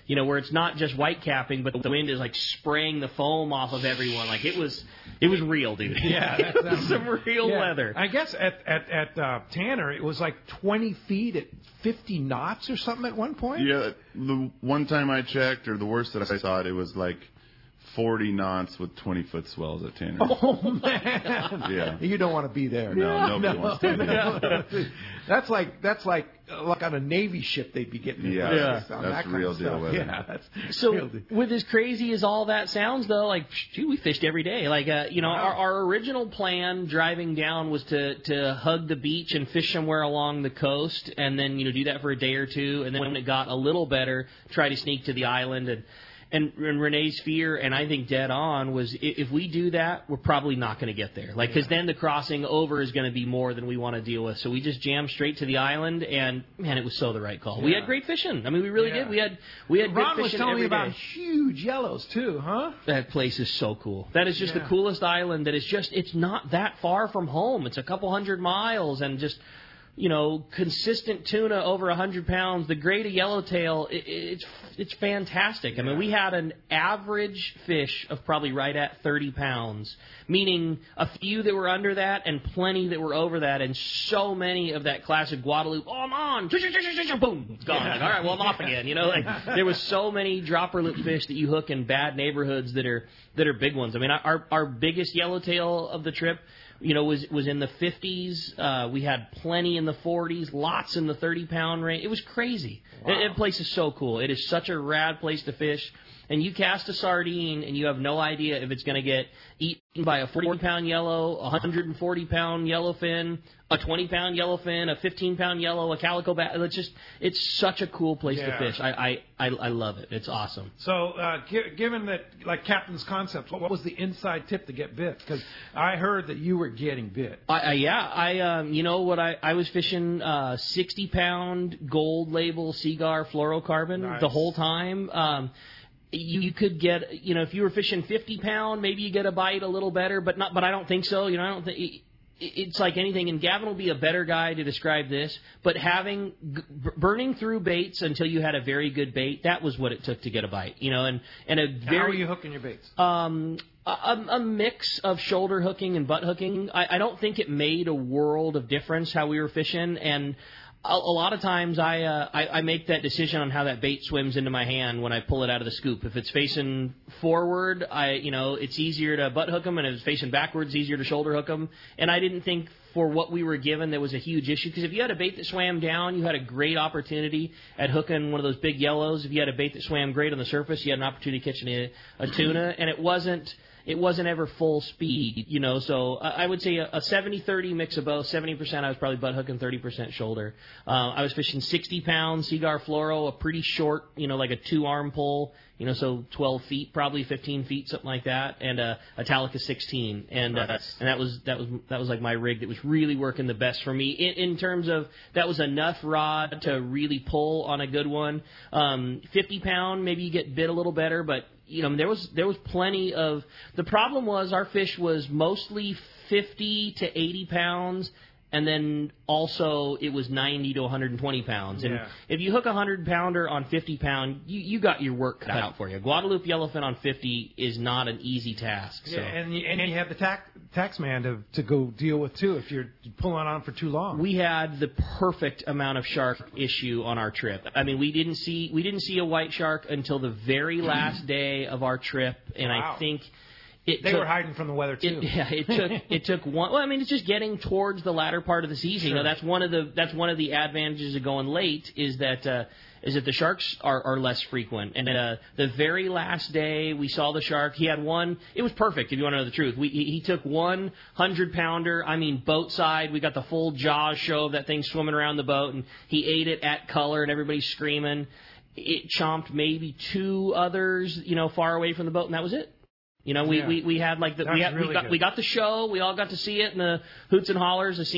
you know, where it's not just white capping, but the wind is like spraying the foam off of everyone. Like it was, it was real, dude. Yeah, it was some real yeah. weather. I guess at at at uh, Tanner, it was like twenty feet at fifty knots or something at one point. Yeah, the one time I checked, or the worst that I saw it, it was like forty knots with twenty foot swells at Tanner. Oh man! Yeah, you don't want to be there. No, nobody no, wants to be there. no. That's like that's like like on a Navy ship they'd be getting. Yeah, yeah. that's, that that's real deal weather. Yeah, that's so real deal. with as crazy as all that sounds, though, like shoot, we fished every day. Like uh, you know, wow. our, our original plan driving down was to to hug the beach and fish somewhere along the coast, and then you know do that for a day or two, and then when it got a little better, try to sneak to the island. And And, and Renee's fear, and I think dead on, was if we do that, we're probably not going to get there. Like, because then the crossing over is going to be more than we want to deal with. So we just jammed straight to the island, and man, it was so the right call. Yeah. We had great fishing. I mean, we really yeah. did. We had we had Ron good was fishing telling every me about day. huge yellows too, huh? That place is so cool. That is just yeah. the coolest island. That is just it's not that far from home. It's a couple hundred miles, and just. You know, consistent tuna over a hundred pounds. The grade of yellowtail, it, it's it's fantastic. I mean, we had an average fish of probably right at thirty pounds, meaning a few that were under that and plenty that were over that, and so many of that classic Guadalupe. Oh, I'm on, boom, it's gone. Like, all right, well I'm off again. You know, like there was so many dropper loop fish that you hook in bad neighborhoods that are that are big ones. I mean, our our biggest yellowtail of the trip. You know, was was in the fifties. Uh, we had plenty in the forties, lots in the thirty-pound range. It was crazy. Wow. It, it place is so cool. It is such a rad place to fish. And you cast a sardine, and you have no idea if it's going to get eaten by a forty-pound yellow, a one hundred forty-pound yellowfin, a twenty-pound yellowfin, a fifteen-pound yellow, a calico bass. It's just, it's such a cool place yeah. to fish. I, I, I, I love it. It's awesome. So, uh, g- given that, like Captain's Concept, what was the inside tip to get bit? Because I heard that you were getting bit. I, I, yeah, I, um, you know what? I, I was fishing uh, sixty-pound gold label Seagar fluorocarbon nice. the whole time. Um, You, you could get, you know, if you were fishing fifty pound, maybe you get a bite a little better, but not. But I don't think so. You know, I don't think it, it's like anything. And Gavin will be a better guy to describe this. But having g- burning through baits until you had a very good bait, that was what it took to get a bite. You know, and and a very. How are you hooking your baits? Um, a, a mix of shoulder hooking and butt hooking. I, I don't think it made a world of difference how we were fishing, and. A, a lot of times I, uh, I I make that decision on how that bait swims into my hand when I pull it out of the scoop. If it's facing forward, I you know it's easier to butt hook them, and if it's facing backwards, easier to shoulder hook them. And I didn't think for what we were given there was a huge issue, because if you had a bait that swam down, you had a great opportunity at hooking one of those big yellows. If you had a bait that swam great on the surface, you had an opportunity catching a, a tuna, and it wasn't. It wasn't ever full speed, you know, so I would say a seventy thirty mix of both. seventy percent I was probably butt hooking, thirty percent shoulder. Uh, I was fishing sixty pound Seagar fluoro, a pretty short, you know, like a two-arm pull, you know, so twelve feet, probably fifteen feet, something like that, and uh, a Talica sixteen. And uh, and that was that was that was like my rig that was really working the best for me in, in terms of that was enough rod to really pull on a good one. Um, fifty pound, maybe you get bit a little better, but you know, there was there was plenty of. The problem was our fish was mostly fifty to eighty pounds, and then also it was ninety to one hundred twenty pounds. And yeah. if you hook a hundred pounder on fifty pound, you you got your work cut out for you. Guadalupe yellowfin on fifty is not an easy task. So. Yeah, and you, and you have the tax tax man to to go deal with too if you're pulling on for too long. We had the perfect amount of shark issue on our trip. I mean, we didn't see we didn't see a white shark until the very last day of our trip, and wow. I think. It they took, were hiding from the weather too. It, yeah, it took it took one. Well, I mean, it's just getting towards the latter part of the season. Sure. You know, that's one of the that's one of the advantages of going late is that uh, is that the sharks are, are less frequent. And uh, the very last day we saw the shark, he had one. It was perfect. If you want to know the truth, we he, he took one hundred pounder. I mean, boat side. We got the full Jaws show of that thing swimming around the boat, and he ate it at color, and everybody's screaming. It chomped maybe two others, you know, far away from the boat, and that was it. You know, we, yeah. we, we had like the we, had, really we got good. we got the show. We all got to see it in the hoots and hollers of seeing a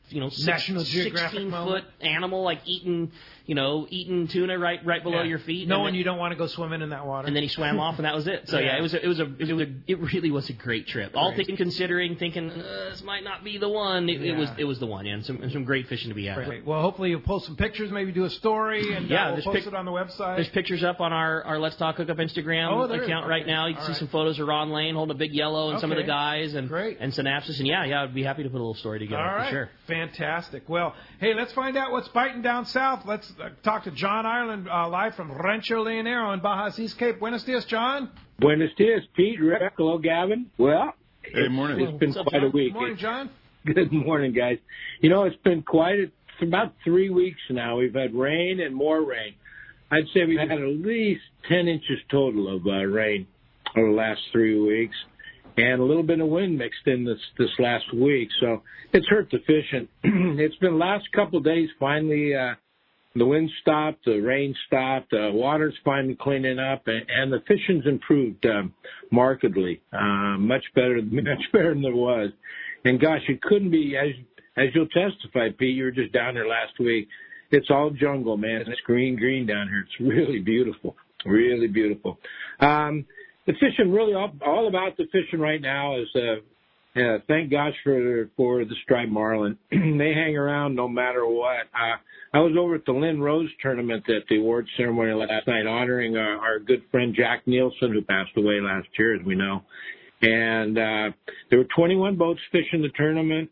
you know, six, National Geographic sixteen moment. foot animal like eating, you know, eating tuna right right below Yeah. your feet. Knowing and then, you don't want to go swimming in that water. And then he swam off, and that was it. So yeah, Yeah. it was a, it was a it was a it really was a great trip. All Great. thinking, considering, thinking uh, this might not be the one. It, Yeah. it was it was the one. Yeah, and some and some great fishing to be had. Great. Well, hopefully you'll post some pictures, maybe do a story, and Yeah, uh, we'll there's post pic- it on the website. There's pictures up on our, our Let's Talk Hookup Instagram Oh, there is. account right Okay. now. You can All see right. some photos of Ron Lane holding a big yellow and some of the Okay. guys and Great. and synopsis. And yeah, yeah, I'd be happy to put a little story together All right. for sure. Fantastic. Well, hey, let's find out what's biting down south. Let's uh, talk to John Ireland uh, live from Rancho Leonero in Baja's East Cape. Buenos dias, John. Buenos dias, Pete, Rick, hello, Gavin. Well, Hey, morning. it's been What's up, quite a John? week. Good morning, John. Good morning, guys. You know, it's been quite a, for about three weeks now. We've had rain and more rain. I'd say we've had at least ten inches total of uh, rain over the last three weeks, and a little bit of wind mixed in this this last week. So it's hurt the fishing. It's been the last couple of days finally. Uh, the wind stopped, the rain stopped, the water's finally cleaning up, and, and the fishing's improved um, markedly, uh, much better, much better than it was. And gosh, it couldn't be, as as you'll testify, Pete, you were just down there last week. It's all jungle, man. It's green, green down here. It's really beautiful, really beautiful. Um, the fishing, really all, all about the fishing right now is, uh, uh, thank gosh for for the striped marlin. They hang around no matter what. Uh, I was over at the Lynn Rose tournament at the award ceremony last night, honoring our, our good friend Jack Nielsen, who passed away last year, as we know. And uh, there were twenty-one boats fishing the tournament,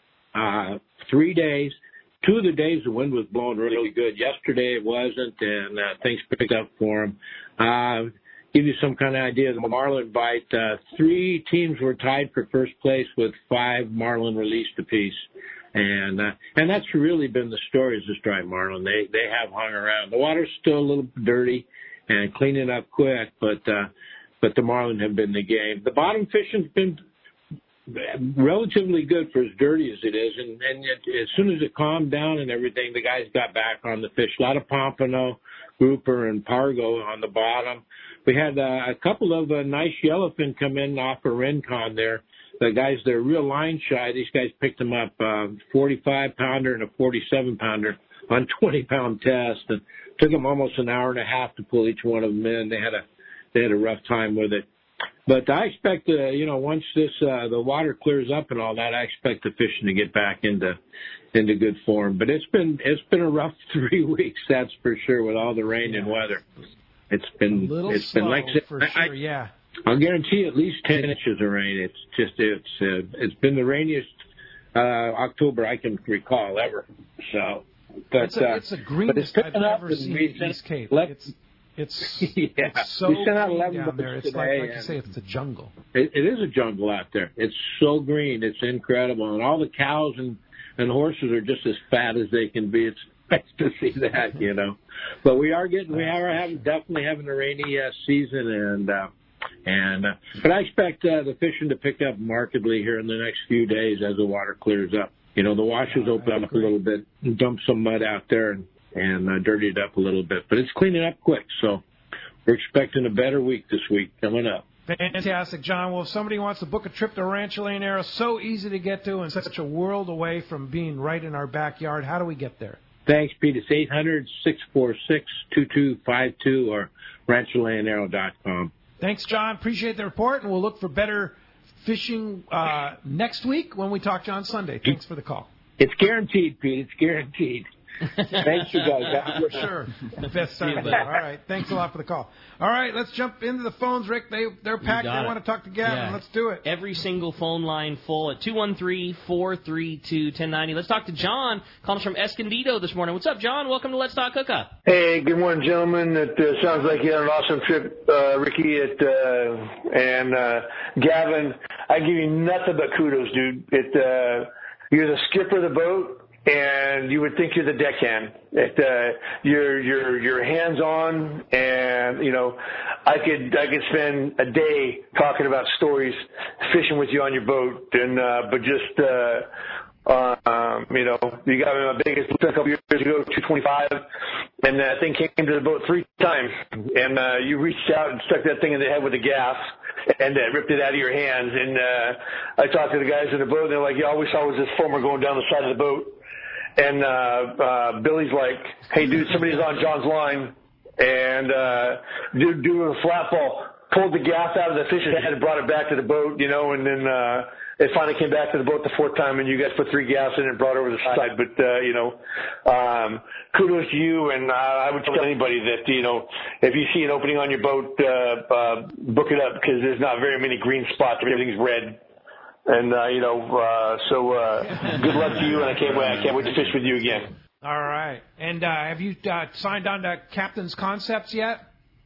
uh, three days. Two of the days the wind was blowing really good. Yesterday it wasn't, and uh, things picked up for them. Uh, give you some kind of idea of the marlin bite. Uh, three teams were tied for first place with five marlin released apiece. And uh, and that's really been the story, is the striped marlin. They they have hung around. The water's still a little dirty and cleaning up quick, but uh, but the marlin have been the game. The bottom fishing's been relatively good for as dirty as it is, and, and it, as soon as it calmed down and everything, the guys got back on the fish. A lot of pompano, grouper, and pargo on the bottom. We had uh, a couple of uh, nice yellowfin come in off of Rincon there. The guys, they're real line shy. These guys picked them up, uh, forty-five pounder and a forty-seven pounder on twenty pound test, and took them almost an hour and a half to pull each one of them in. They had a they had a rough time with it. But I expect, uh, you know, once this uh, the water clears up and all that, I expect the fishing to get back into into good form. But it's been it's been a rough three weeks, that's for sure, with all the rain and weather. It's been A little it's slow, been like for I, sure, yeah. I'll guarantee at least ten inches of rain. It's just it's uh, it's been the rainiest uh, October I can recall ever. So, but It's a, uh, it's the but it's greenest I've picking up, ever and seen we the sent- East Cape. let- It's it's, Yeah. it's so We sent out green eleven down there. boats It's like, today, like you and- say, it's a jungle. It, it is a jungle out there. It's so green. It's incredible. And all the cows and, and horses are just as fat as they can be. It's nice to see that, you know. But we are getting, we are having, definitely having a rainy uh, season. And, uh, and, uh, but I expect uh, the fishing to pick up markedly here in the next few days as the water clears up. You know, the washes open up a little bit and dump some mud out there and, and uh, dirty it up a little bit. But it's cleaning up quick. So we're expecting a better week this week coming up. Fantastic, John. Well, if somebody wants to book a trip to Rancho Leonero, so easy to get to and such a world away from being right in our backyard, how do we get there? Thanks, Pete. It's eight hundred, six four six, two two five two or rancho leonero dot com. Thanks, John. Appreciate the report, and we'll look for better fishing uh, next week when we talk to you on Sunday. Thanks for the call. It's guaranteed, Pete. It's guaranteed. Thanks, you guys. For sure. Best time ever. All right. Thanks a lot for the call. All right. Let's jump into the phones, Rick. They, they're packed. They got it. want to talk to Gavin. Yeah. Let's do it. Every single phone line full at two one three, four three two, one oh nine oh. Let's talk to John, calling us from Escondido this morning. What's up, John? Welcome to Let's Talk Hookup. Hey, good morning, gentlemen. It uh, sounds like you had an awesome trip, uh, Ricky, at, uh, and uh, Gavin. I give you nothing but kudos, dude. It, uh, you're the skipper of the boat, and you would think you're the deckhand. It, uh, you're you're you're hands on, and you know, I could I could spend a day talking about stories, fishing with you on your boat, and uh, but just uh, Uh, um, you know, you got me my biggest a couple years ago, two twenty-five, and that thing came to the boat three times. And uh, you reached out and stuck that thing in the head with the gaff and uh, ripped it out of your hands. And uh, I talked to the guys in the boat, and they're like, yeah, all we saw was this foamer going down the side of the boat. And uh, uh, Billy's like, hey, dude, somebody's on John's line. And uh, dude, doing a flat fall, pulled the gaff out of the fish's head and brought it back to the boat, you know, and then uh, it finally came back to the boat the fourth time, and you guys put three gaffs in and brought it over the side. But, uh, you know, um, kudos to you, and uh, I would tell anybody that, you know, if you see an opening on your boat, uh, uh, book it up, because there's not very many green spots. Everything's red. And, uh, you know, uh, so uh, good luck to you, and I can't wait, I can't wait to fish with you again. All right. And uh, have you uh, signed on to Captain's Concepts yet?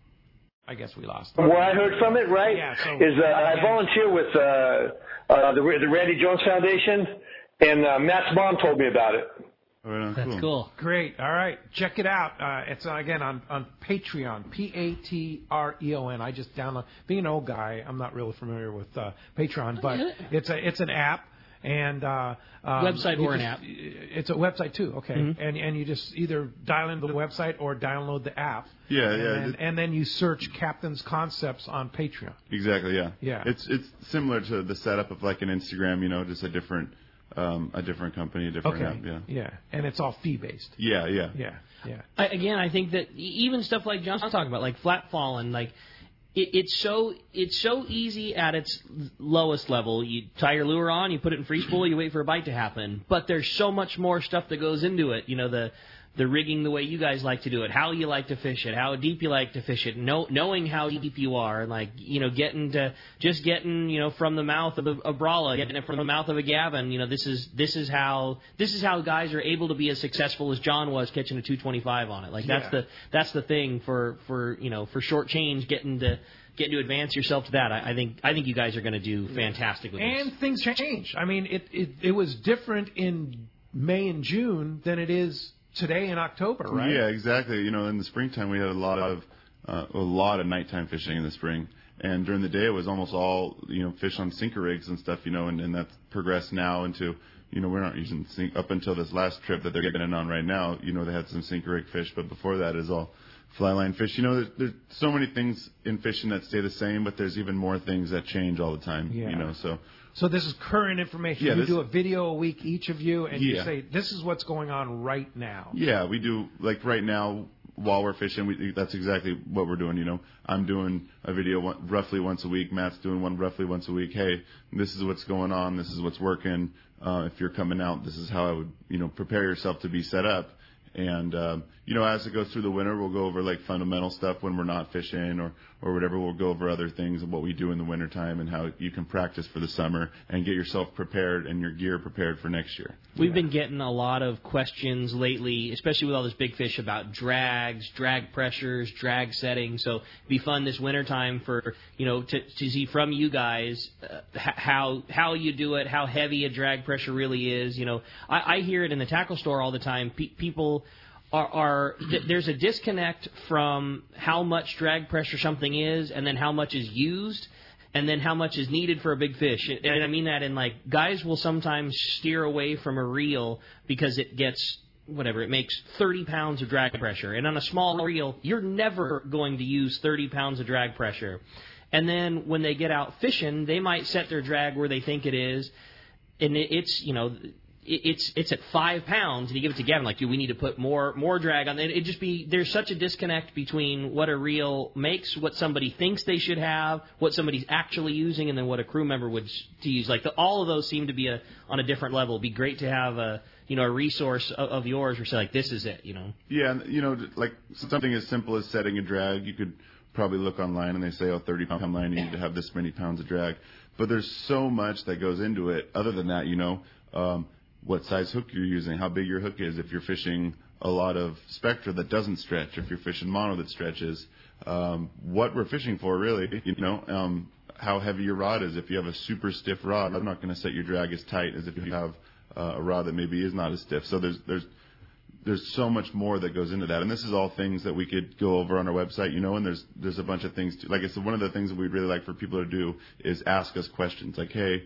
I guess we lost. What I heard from it, right, yeah, so, is uh, I volunteer with uh, uh, the, the Randy Jones Foundation, and uh, Matt's mom told me about it. Oh, That's cool. cool. Great. All right. Check it out. Uh, it's, uh, again, on, on Patreon, P A T R E O N. I just download. Being an old guy, I'm not really familiar with uh, Patreon, but it's a it's an app. And uh, um, website or just, an app? It's a website too. Okay, mm-hmm. and and you just either dial into the website or download the app. Yeah, and yeah. Then, and then you search Captain's Concepts on Patreon. Exactly. Yeah. Yeah. It's it's similar to the setup of like an Instagram. You know, just a different um, a different company, a different okay. app. Yeah. Yeah, and it's all fee based. Yeah. Yeah. Yeah. Yeah. I, again, I think that even stuff like John's talking about, like flat falling, like. It, it's so it's so easy at its lowest level. You tie your lure on, you put it in free spool, you wait for a bite to happen. But there's so much more stuff that goes into it. You know, the the rigging the way you guys like to do it, how you like to fish it, how deep you like to fish it, know, knowing how deep you are, and like you know, getting to just getting you know from the mouth of a, a brala, getting it from the mouth of a Gavin. You know, this is this is how this is how guys are able to be as successful as John was catching a two twenty-five on it. Like that's yeah. the that's the thing for for you know for short change getting to. Getting to advance yourself to that, I, I think. I think you guys are going to do fantastic with and this. And things change. I mean, it, it it was different in May and June than it is today in October, right? Yeah, exactly. You know, in the springtime we had a lot of uh, a lot of nighttime fishing in the spring, and during the day it was almost all you know fish on sinker rigs and stuff. You know, and, and that's progressed now into. You know, we're not using sink up until this last trip that they're getting on right now. You know, they had some sinker rig fish, but before that is all fly line fish. You know, there's, there's so many things in fishing that stay the same, but there's even more things that change all the time. Yeah. You know, so. So this is current information. Yeah, you this, do a video a week, each of you, and yeah. you say, this is what's going on right now. Yeah, we do. Like right now, while we're fishing, we, that's exactly what we're doing. You know, I'm doing a video one, roughly once a week. Matt's doing one roughly once a week. Hey, this is what's going on. This is what's working. Uh, if you're coming out, this is how I would, you know, prepare yourself to be set up. And, um, you know, as it goes through the winter, we'll go over, like, fundamental stuff when we're not fishing or, or whatever. We'll go over other things and what we do in the wintertime and how you can practice for the summer and get yourself prepared and your gear prepared for next year. We've yeah. been getting a lot of questions lately, especially with all this big fish, about drags, drag pressures, drag settings. So it'd be fun this wintertime for, you know, to, to see from you guys uh, how how you do it, how heavy a drag pressure really is. You know, I, I hear it in the tackle store all the time. Pe- people... Are, are th- there's a disconnect from how much drag pressure something is and then how much is used and then how much is needed for a big fish. And I mean that in like guys will sometimes steer away from a reel because it gets whatever, it makes thirty pounds of drag pressure. And on a small reel, you're never going to use thirty pounds of drag pressure. And then when they get out fishing, they might set their drag where they think it is. And it's, you know, It's it's at five pounds, and you give it to Gavin like, dude, we need to put more more drag on it. It just be there's such a disconnect between what a reel makes, what somebody thinks they should have, what somebody's actually using, and then what a crew member would to use. Like the, all of those seem to be a on a different level. It'd be great to have a you know a resource of, of yours where say like this is it. You know. Yeah, and you know like something as simple as setting a drag, you could probably look online and they say, oh, thirty pound line, you need to have this many pounds of drag. But there's so much that goes into it. Other than that, you know. Um, what size hook you're using, how big your hook is, if you're fishing a lot of Spectra that doesn't stretch, if you're fishing mono that stretches, um, what we're fishing for really, you know, um, how heavy your rod is. If you have a super stiff rod, I'm not going to set your drag as tight as if you have uh, a rod that maybe is not as stiff. So there's there's there's so much more that goes into that, and this is all things that we could go over on our website, you know. And there's there's a bunch of things too. Like I said, one of the things that we'd really like for people to do is ask us questions, like, hey.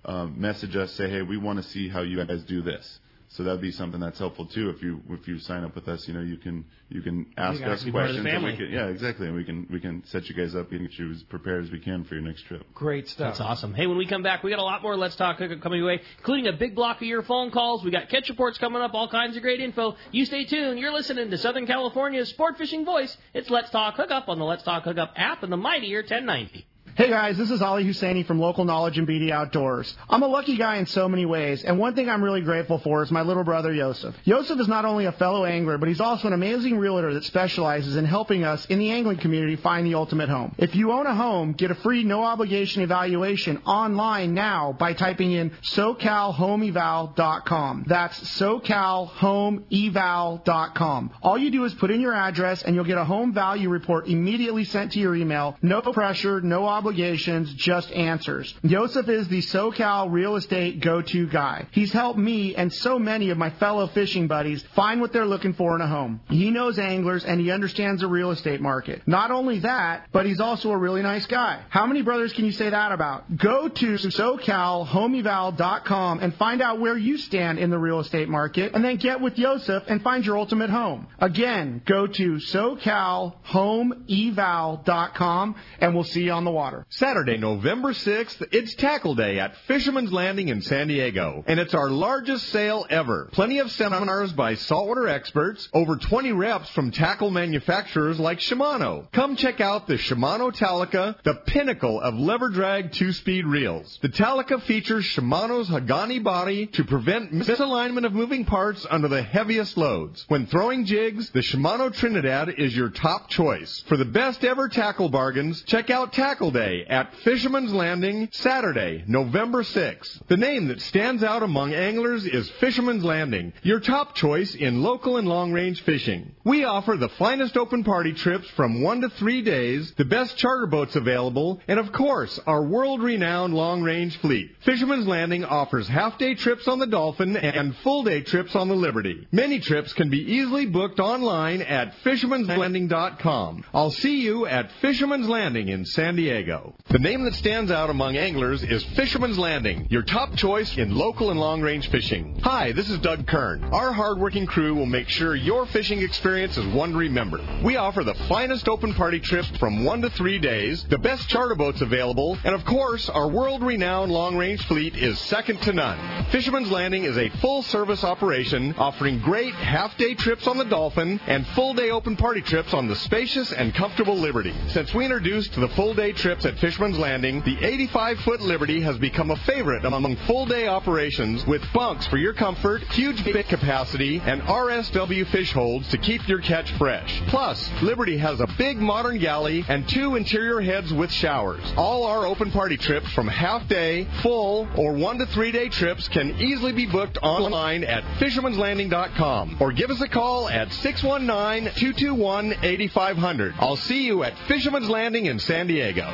um, message us, say, hey, we want to see how you guys do this. So that'd be something that's helpful too. If you if you sign up with us, you know you can you can ask you us be part of the questions. And family. we can, yeah, exactly. And we can we can set you guys up and get you as prepared as we can for your next trip. Great stuff. That's awesome. Hey, when we come back, we got a lot more Let's Talk Hookup coming your way, including a big block of your phone calls. We got catch reports coming up, all kinds of great info. You stay tuned. You're listening to Southern California's sport fishing voice. It's Let's Talk Hookup on the Let's Talk Hookup app and the mightier ten ninety. Hey guys, this is Ali Husseini from Local Knowledge and B D Outdoors. I'm a lucky guy in so many ways, and one thing I'm really grateful for is my little brother Yosef. Yosef is not only a fellow angler, but he's also an amazing realtor that specializes in helping us in the angling community find the ultimate home. If you own a home, get a free no-obligation evaluation online now by typing in socal home eval dot com. That's socal home eval dot com. All you do is put in your address, and you'll get a home value report immediately sent to your email. No pressure, no obligation. Obligations, just answers. Yosef is the SoCal real estate go-to guy. He's helped me and so many of my fellow fishing buddies find what they're looking for in a home. He knows anglers and he understands the real estate market. Not only that, but he's also a really nice guy. How many brothers can you say that about? Go to socal home eval dot com and find out where you stand in the real estate market, and then get with Yosef and find your ultimate home. Again, go to socal home eval dot com and we'll see you on the water. Saturday, November sixth, it's Tackle Day at Fisherman's Landing in San Diego, and it's our largest sale ever. Plenty of seminars by saltwater experts, over twenty reps from tackle manufacturers like Shimano. Come check out the Shimano Talica, the pinnacle of lever drag two-speed reels. The Talica features Shimano's Hagani body to prevent misalignment of moving parts under the heaviest loads. When throwing jigs, the Shimano Trinidad is your top choice. For the best ever tackle bargains, check out Tackle Day at Fisherman's Landing, Saturday, November sixth. The name that stands out among anglers is Fisherman's Landing, your top choice in local and long-range fishing. We offer the finest open party trips from one to three days, the best charter boats available, and of course, our world-renowned long-range fleet. Fisherman's Landing offers half-day trips on the Dolphin and full-day trips on the Liberty. Many trips can be easily booked online at fishermans landing dot com. I'll see you at Fisherman's Landing in San Diego. The name that stands out among anglers is Fisherman's Landing, your top choice in local and long-range fishing. Hi, this is Doug Kern. Our hard-working crew will make sure your fishing experience is one to remember. We offer the finest open party trips from one to three days, the best charter boats available, and of course, our world-renowned long-range fleet is second to none. Fisherman's Landing is a full-service operation offering great half-day trips on the Dolphin and full-day open party trips on the spacious and comfortable Liberty. Since we introduced the full-day trips at Fisherman's Landing, the eighty-five foot Liberty has become a favorite among full-day operations with bunks for your comfort, huge bait capacity, and R S W fish holds to keep your catch fresh. Plus, Liberty has a big modern galley and two interior heads with showers. All our open party trips from half-day, full, or one to three-day trips can easily be booked online at fishermans landing dot com or give us a call at six one nine, two two one, eight five zero zero. I'll see you at Fisherman's Landing in San Diego.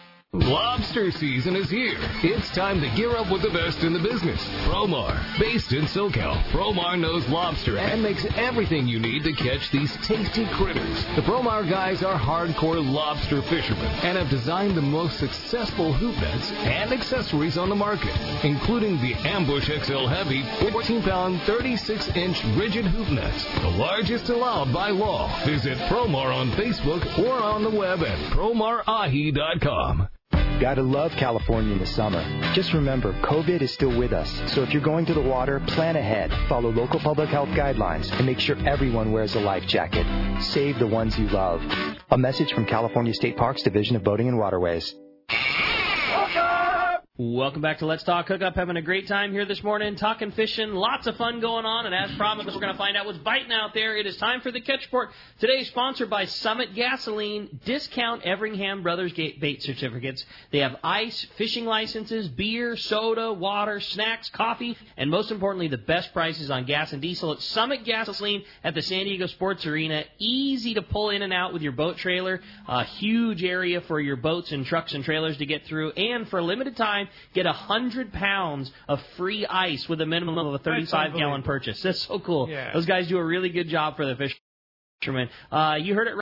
Lobster season is here. It's time to gear up with the best in the business. Promar. Based in SoCal, Promar knows lobster and makes everything you need to catch these tasty critters. The Promar guys are hardcore lobster fishermen and have designed the most successful hoop nets and accessories on the market, including the Ambush X L Heavy fourteen pound, thirty-six inch rigid hoop nets, the largest allowed by law. Visit Promar on Facebook or on the web at promar ahi dot com. Gotta love California in the summer. Just remember, COVID is still with us. So if you're going to the water, plan ahead, follow local public health guidelines, and make sure everyone wears a life jacket. Save the ones you love. A message from California State Parks Division of Boating and Waterways. Welcome back to Let's Talk Hookup. Having a great time here this morning, talking fishing, lots of fun going on, and as promised, we're going to find out what's biting out there. It is time for the Catch Report. Today is sponsored by Summit Gasoline. Discount Everingham Brothers bait certificates. They have ice, fishing licenses, beer, soda, water, snacks, coffee, and most importantly, the best prices on gas and diesel. It's Summit Gasoline at the San Diego Sports Arena. Easy to pull in and out with your boat trailer. A huge area for your boats and trucks and trailers to get through, and for a limited time, get one hundred pounds of free ice with a minimum of a thirty-five gallon purchase. That's so cool. Yeah. Those guys do a really good job for the fishermen. Uh, you heard it right.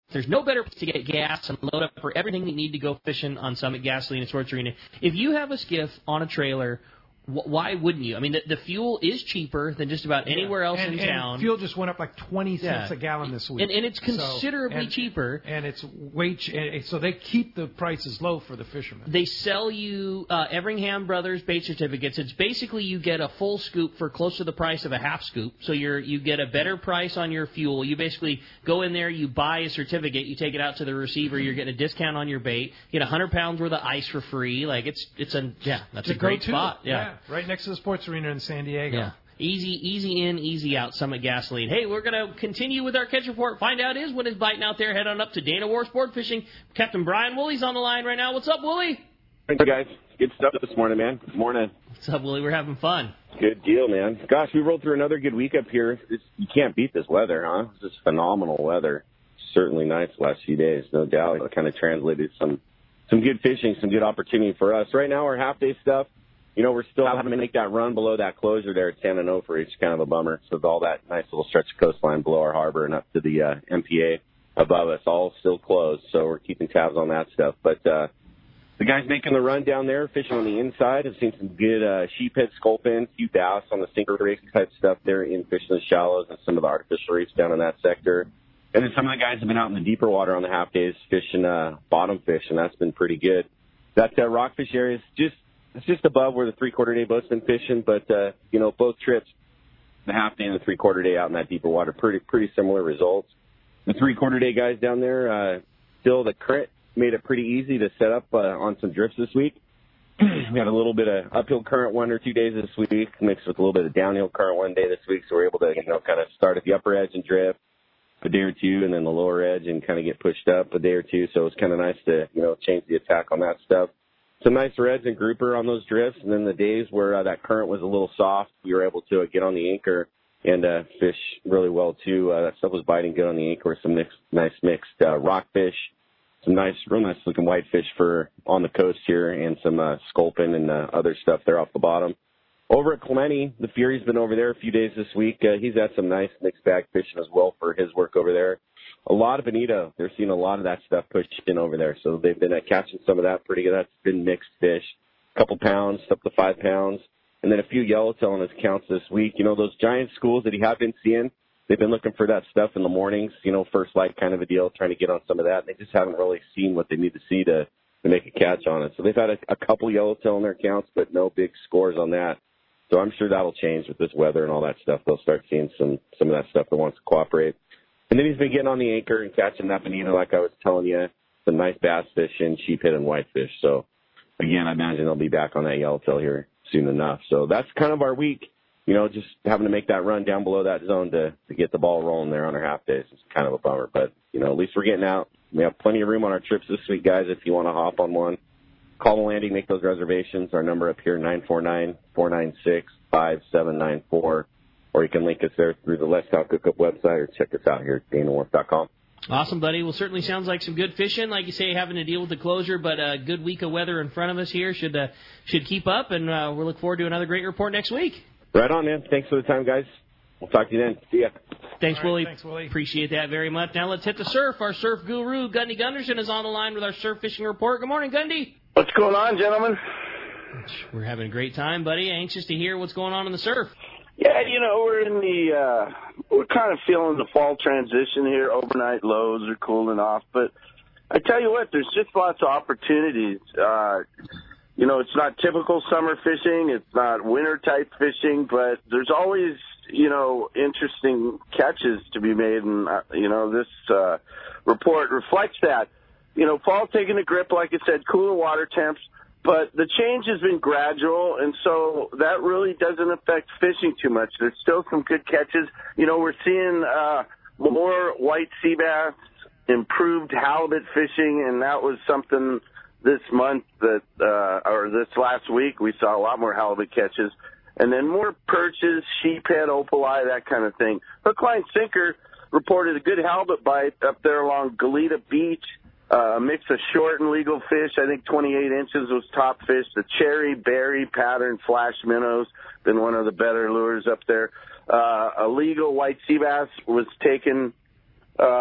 There's no better place to get gas and load up for everything you need to go fishing on Summit Gasoline and Sports Arena. If you have a skiff on a trailer, why wouldn't you? I mean, the, the fuel is cheaper than just about anywhere else and, in and town. Fuel just went up like twenty cents Yeah. a gallon this week. And, and it's considerably so, and, cheaper. And it's way ch- and so they keep the prices low for the fishermen. They sell you uh, Everingham Brothers bait certificates. It's basically you get a full scoop for close to the price of a half scoop. So you're you get a better price on your fuel. You basically go in there, you buy a certificate, you take it out to the receiver, you're getting a discount on your bait. You get one hundred pounds worth of ice for free. Like it's it's a yeah, that's It's a great go-to. spot. Yeah. right next to the sports arena in San Diego. Yeah. Easy, easy in, easy out, Summit Gasoline. Hey, we're going to continue with our catch report. Find out is what is biting out there. Head on up to Dana War Sport Fishing. Captain Brian Woolley's on the line right now. What's up, Woolley? Hey, guys. Good stuff this morning, man. Good morning. What's up, Woolley? We're having fun. Good deal, man. Gosh, we rolled through another good week up here. It's, you can't beat this weather, huh? This is phenomenal weather. Certainly nice the last few days, no doubt. It kind of translated some, some good fishing, some good opportunity for us. Right now, our half-day stuff, you know, we're still having to make that run below that closure there at San Onofre. It's kind of a bummer. So all that nice little stretch of coastline below our harbor and up to the uh, M P A above us, all still closed. So we're keeping tabs on that stuff. But uh, the guys making the run down there, fishing on the inside, have seen some good uh, sheephead, sculpin, few bass on the sinker racing type stuff there in fishing the shallows and some of the artificial reefs down in that sector. And then some of the guys have been out in the deeper water on the half days fishing uh, bottom fish, and that's been pretty good. That uh, rockfish area is just It's just above where the three-quarter day boat's been fishing, but, uh, you know, both trips, the half day and the three-quarter day out in that deeper water, pretty pretty similar results. The three-quarter day guys down there, uh, still the current made it pretty easy to set up uh, on some drifts this week. We had a little bit of uphill current one or two days this week, mixed with a little bit of downhill current one day this week, so we're able to, you know, kind of start at the upper edge and drift a day or two, and then the lower edge and kind of get pushed up a day or two, so it's kind of nice to, you know, change the attack on that stuff. Some nice reds and grouper on those drifts, and then the days where uh, that current was a little soft, we were able to uh, get on the anchor and uh, fish really well, too. Uh, that stuff was biting good on the anchor with some mixed, nice mixed uh, rockfish, some nice, real nice-looking whitefish for on the coast here, and some uh, sculpin and uh, other stuff there off the bottom. Over at Clemente, the Fury's been over there a few days this week. Uh, he's had some nice mixed bag fishing as well for his work over there. A lot of bonito. They're seeing a lot of that stuff pushed in over there. So they've been uh, catching some of that pretty good. That's been mixed fish, a couple pounds, up to five pounds. And then a few yellowtail on his counts this week. You know, those giant schools that he had been seeing, they've been looking for that stuff in the mornings, you know, first light kind of a deal, trying to get on some of that. And they just haven't really seen what they need to see to, to make a catch on it. So they've had a, a couple yellowtail in their counts, but no big scores on that. So I'm sure that'll change with this weather and all that stuff. They'll start seeing some, some of that stuff that wants to cooperate. And then he's been getting on the anchor and catching that bonito, like I was telling you, some nice bass fishing, sheephead, and whitefish. So, again, I imagine they'll be back on that yellowtail here soon enough. So that's kind of our week, you know, just having to make that run down below that zone to, to get the ball rolling there on our half days. It's kind of a bummer. But, you know, at least we're getting out. We have plenty of room on our trips this week, guys, if you want to hop on one. Call the landing, make those reservations. Our number up here, nine four nine, four nine six, five seven nine four. Or you can link us there through the Let's Talk Hookup website or check us out here at dana wharf dot com. Awesome, buddy. Well, certainly sounds like some good fishing. Like you say, having to deal with the closure, but a good week of weather in front of us here should uh, should keep up, and uh, we'll look forward to another great report next week. Right on, man. Thanks for the time, guys. We'll talk to you then. See ya. Thanks, All right, Willie. thanks, Willie. Appreciate that very much. Now let's hit the surf. Our surf guru, Gundy Gunderson, is on the line with our surf fishing report. Good morning, Gundy. What's going on, gentlemen? We're having a great time, buddy. Anxious to hear what's going on in the surf. Yeah, you know, we're in the, uh, we're kind of feeling the fall transition here. Overnight lows are cooling off. But I tell you what, there's just lots of opportunities. Uh, you know, it's not typical summer fishing. It's not winter-type fishing. But there's always, you know, interesting catches to be made. And, uh, you know, this uh, report reflects that. You know, fall taking a grip, like I said, cooler water temps. But the change has been gradual, and so that really doesn't affect fishing too much. There's still some good catches. You know, we're seeing uh, more white sea bass, improved halibut fishing, and that was something this month that, uh, or this last week, we saw a lot more halibut catches. And then more perches, sheephead, opali, that kind of thing. Hook, line, sinker reported a good halibut bite up there along Goleta Beach. Uh, a mix of short and legal fish. I think twenty-eight inches was top fish. The cherry, berry, pattern, flash minnows, been one of the better lures up there. Uh, a legal white sea bass was taken uh,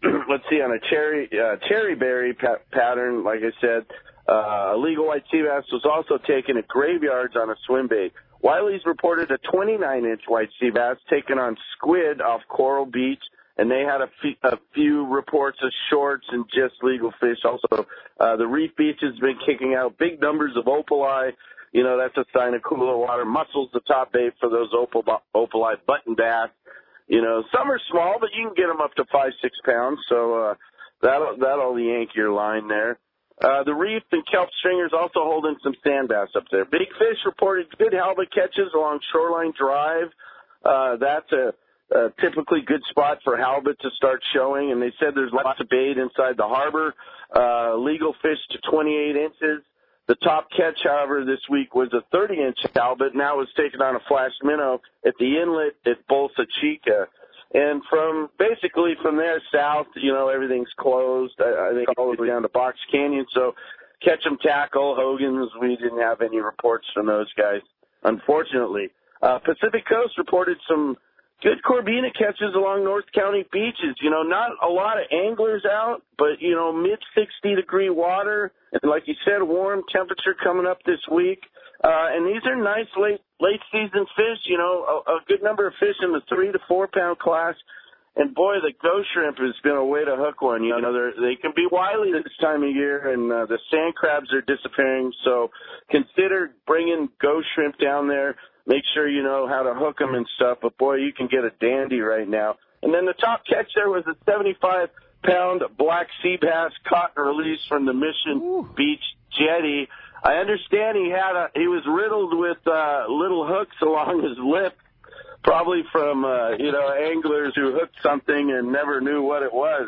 let's see, on a cherry uh, cherry berry pa- pattern, like I said, uh, illegal white sea bass was also taken at graveyards on a swim bait. Wiley's reported a twenty-nine inch white sea bass taken on squid off Coral Beach, and they had a, f- a few reports of shorts and just legal fish. Also, uh, the Reef Beach has been kicking out big numbers of opali. You know, that's a sign of cooler water. Mussels, the top bait for those opal, opali button bass. You know, some are small, but you can get them up to five, six pounds. So uh, that'll that'll yank your line there. Uh, the reef and kelp stringers also holding some sand bass up there. Big Fish reported good halibut catches along Shoreline Drive. Uh, that's a, a typically good spot for halibut to start showing, and they said there's lots of bait inside the harbor. Uh, legal fish to twenty-eight inches. The top catch, however, this week was a thirty inch halibut, and that was taken on a flash minnow at the inlet at Bolsa Chica. And from basically from there south, you know, everything's closed. I, I think all the way down to Box Canyon. So Ketchum Tackle, Hogan's, we didn't have any reports from those guys, unfortunately. Uh, Pacific Coast reported some good Corbina catches along North County beaches. You know, not a lot of anglers out, but, you know, mid sixty degree water. And like you said, warm temperature coming up this week. Uh, and these are nice late late season fish, you know, a, a good number of fish in the three to four pound class. And boy, the ghost shrimp has been a way to hook one. You know, they're, they can be wily this time of year, and uh, the sand crabs are disappearing. So consider bringing ghost shrimp down there. Make sure you know how to hook them and stuff. But boy, you can get a dandy right now. And then the top catch there was a seventy-five pound black sea bass caught and released from the Mission Ooh. Beach jetty. I understand he had a he was riddled with uh, little hooks along his lip, probably from uh, you know anglers who hooked something and never knew what it was.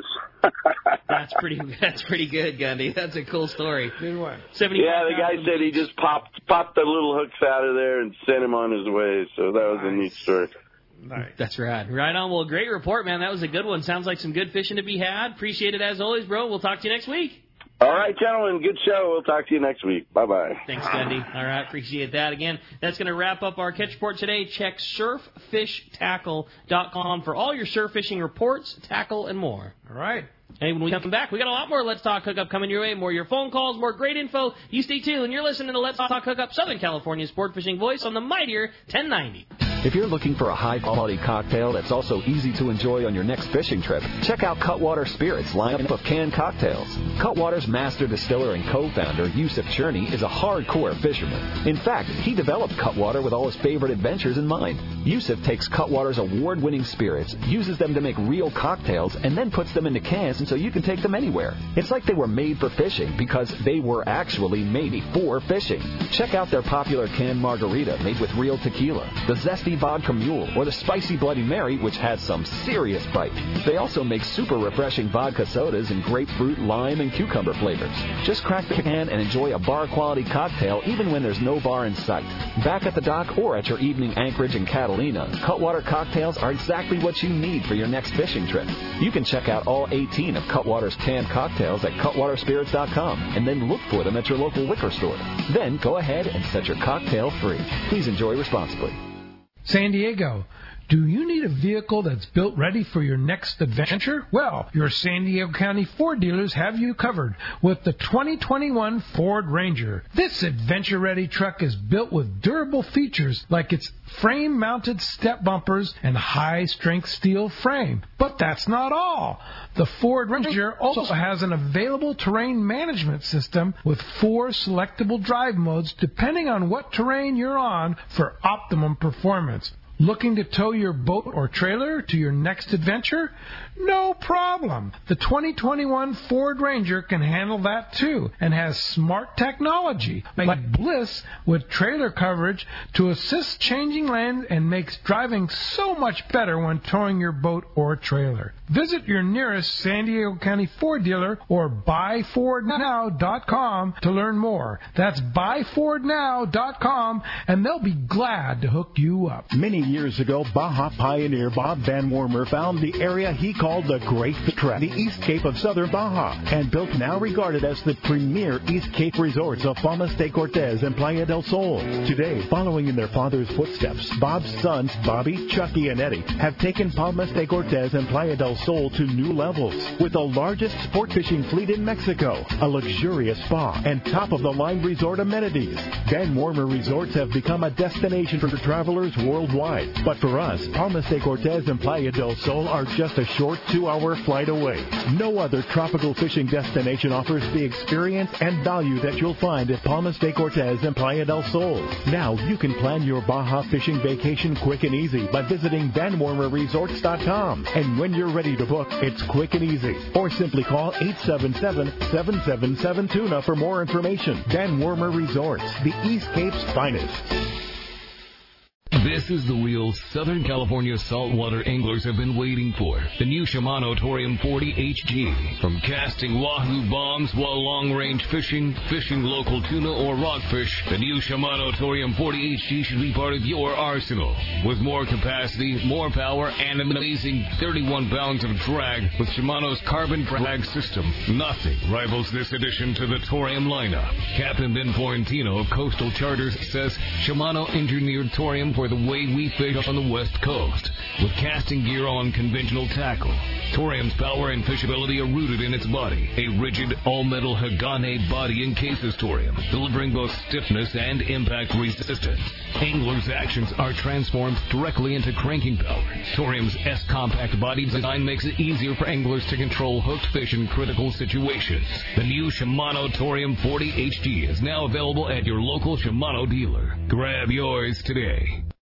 That's pretty. That's pretty good, Gundy. That's a cool story. Good one. Yeah, the guy said he just popped popped the little hooks out of there and sent him on his way. So that was nice. A neat story. Nice. That's right. Right on. Well, great report, man. That was a good one. Sounds like some good fishing to be had. Appreciate it as always, bro. We'll talk to you next week. All right, gentlemen. Good show. We'll talk to you next week. Bye-bye. Thanks, Gundy. All right. Appreciate that. Again, that's going to wrap up our catch report today. Check surf fish tackle dot com for all your surf fishing reports, tackle, and more. All right. Hey, when we come back, we got a lot more Let's Talk Hookup coming your way. More of your phone calls, more great info. You stay tuned. You're listening to Let's Talk Hookup, Southern California's sport fishing voice on the mightier ten ninety. If you're looking for a high-quality cocktail that's also easy to enjoy on your next fishing trip, check out Cutwater Spirits' lineup of canned cocktails. Cutwater's master distiller and co-founder, Yusuf Cherney, is a hardcore fisherman. In fact, he developed Cutwater with all his favorite adventures in mind. Yusuf takes Cutwater's award-winning spirits, uses them to make real cocktails, and then puts them into cans so you can take them anywhere. It's like they were made for fishing because they were actually made for fishing. Check out their popular canned margarita made with real tequila, the zesty vodka mule, or the spicy Bloody Mary, which has some serious bite. They also make super refreshing vodka sodas in grapefruit, lime, and cucumber flavors. Just crack the can and enjoy a bar-quality cocktail even when there's no bar in sight. Back at the dock or at your evening anchorage in Catalina, Cutwater cocktails are exactly what you need for your next fishing trip. You can check out all eighteen of Cutwater's canned cocktails at cutwater spirits dot com and then look for them at your local liquor store. Then go ahead and set your cocktail free. Please enjoy responsibly. San Diego, do you need a vehicle that's built ready for your next adventure? Well, your San Diego County Ford dealers have you covered with the twenty twenty-one Ford Ranger. This adventure-ready truck is built with durable features like its frame-mounted step bumpers and high-strength steel frame. But that's not all. The Ford Ranger also has an available terrain management system with four selectable drive modes depending on what terrain you're on for optimum performance. Looking to tow your boat or trailer to your next adventure? No problem. The twenty twenty-one Ford Ranger can handle that too and has smart technology like Bliss with trailer coverage to assist changing lanes and makes driving so much better when towing your boat or trailer. Visit your nearest San Diego County Ford dealer or buy ford now dot com to learn more. That's buy ford now dot com and they'll be glad to hook you up. Many years ago, Baja pioneer Bob Van Wormer found the area he called the Great Track, the East Cape of southern Baja, and built now regarded as the premier East Cape resorts of Palmas de Cortez and Playa del Sol. Today, following in their father's footsteps, Bob's sons, Bobby, Chucky, and Eddie, have taken Palmas de Cortez and Playa del Sol to new levels, with the largest sport fishing fleet in Mexico, a luxurious spa, and top-of-the-line resort amenities. Van Wormer Resorts have become a destination for travelers worldwide. But for us, Palmas de Cortez and Playa del Sol are just a short two-hour flight away. No other tropical fishing destination offers the experience and value that you'll find at Palmas de Cortez and Playa del Sol. Now you can plan your Baja fishing vacation quick and easy by visiting Van Wormer Resorts dot com. And when you're ready to book, it's quick and easy. Or simply call eight seven seven, seven seven seven, tuna for more information. Van Wormer Resorts, the East Cape's finest. This is the reel Southern California saltwater anglers have been waiting for. The new Shimano Torium forty H G. From casting wahoo bombs while long-range fishing, fishing local tuna or rockfish, the new Shimano Torium forty H G should be part of your arsenal. With more capacity, more power, and an amazing thirty-one pounds of drag with Shimano's carbon drag system, nothing rivals this addition to the Torium lineup. Captain Ben Florentino of Coastal Charters says Shimano engineered Torium for the way we fish on the West Coast, with casting gear on conventional tackle. Torium's power and fishability are rooted in its body, a rigid, all-metal Hagane body encases Torium, delivering both stiffness and impact resistance. Anglers' actions are transformed directly into cranking power. Torium's S-compact body design makes it easier for anglers to control hooked fish in critical situations. The new Shimano Torium forty H G is now available at your local Shimano dealer. Grab yours today.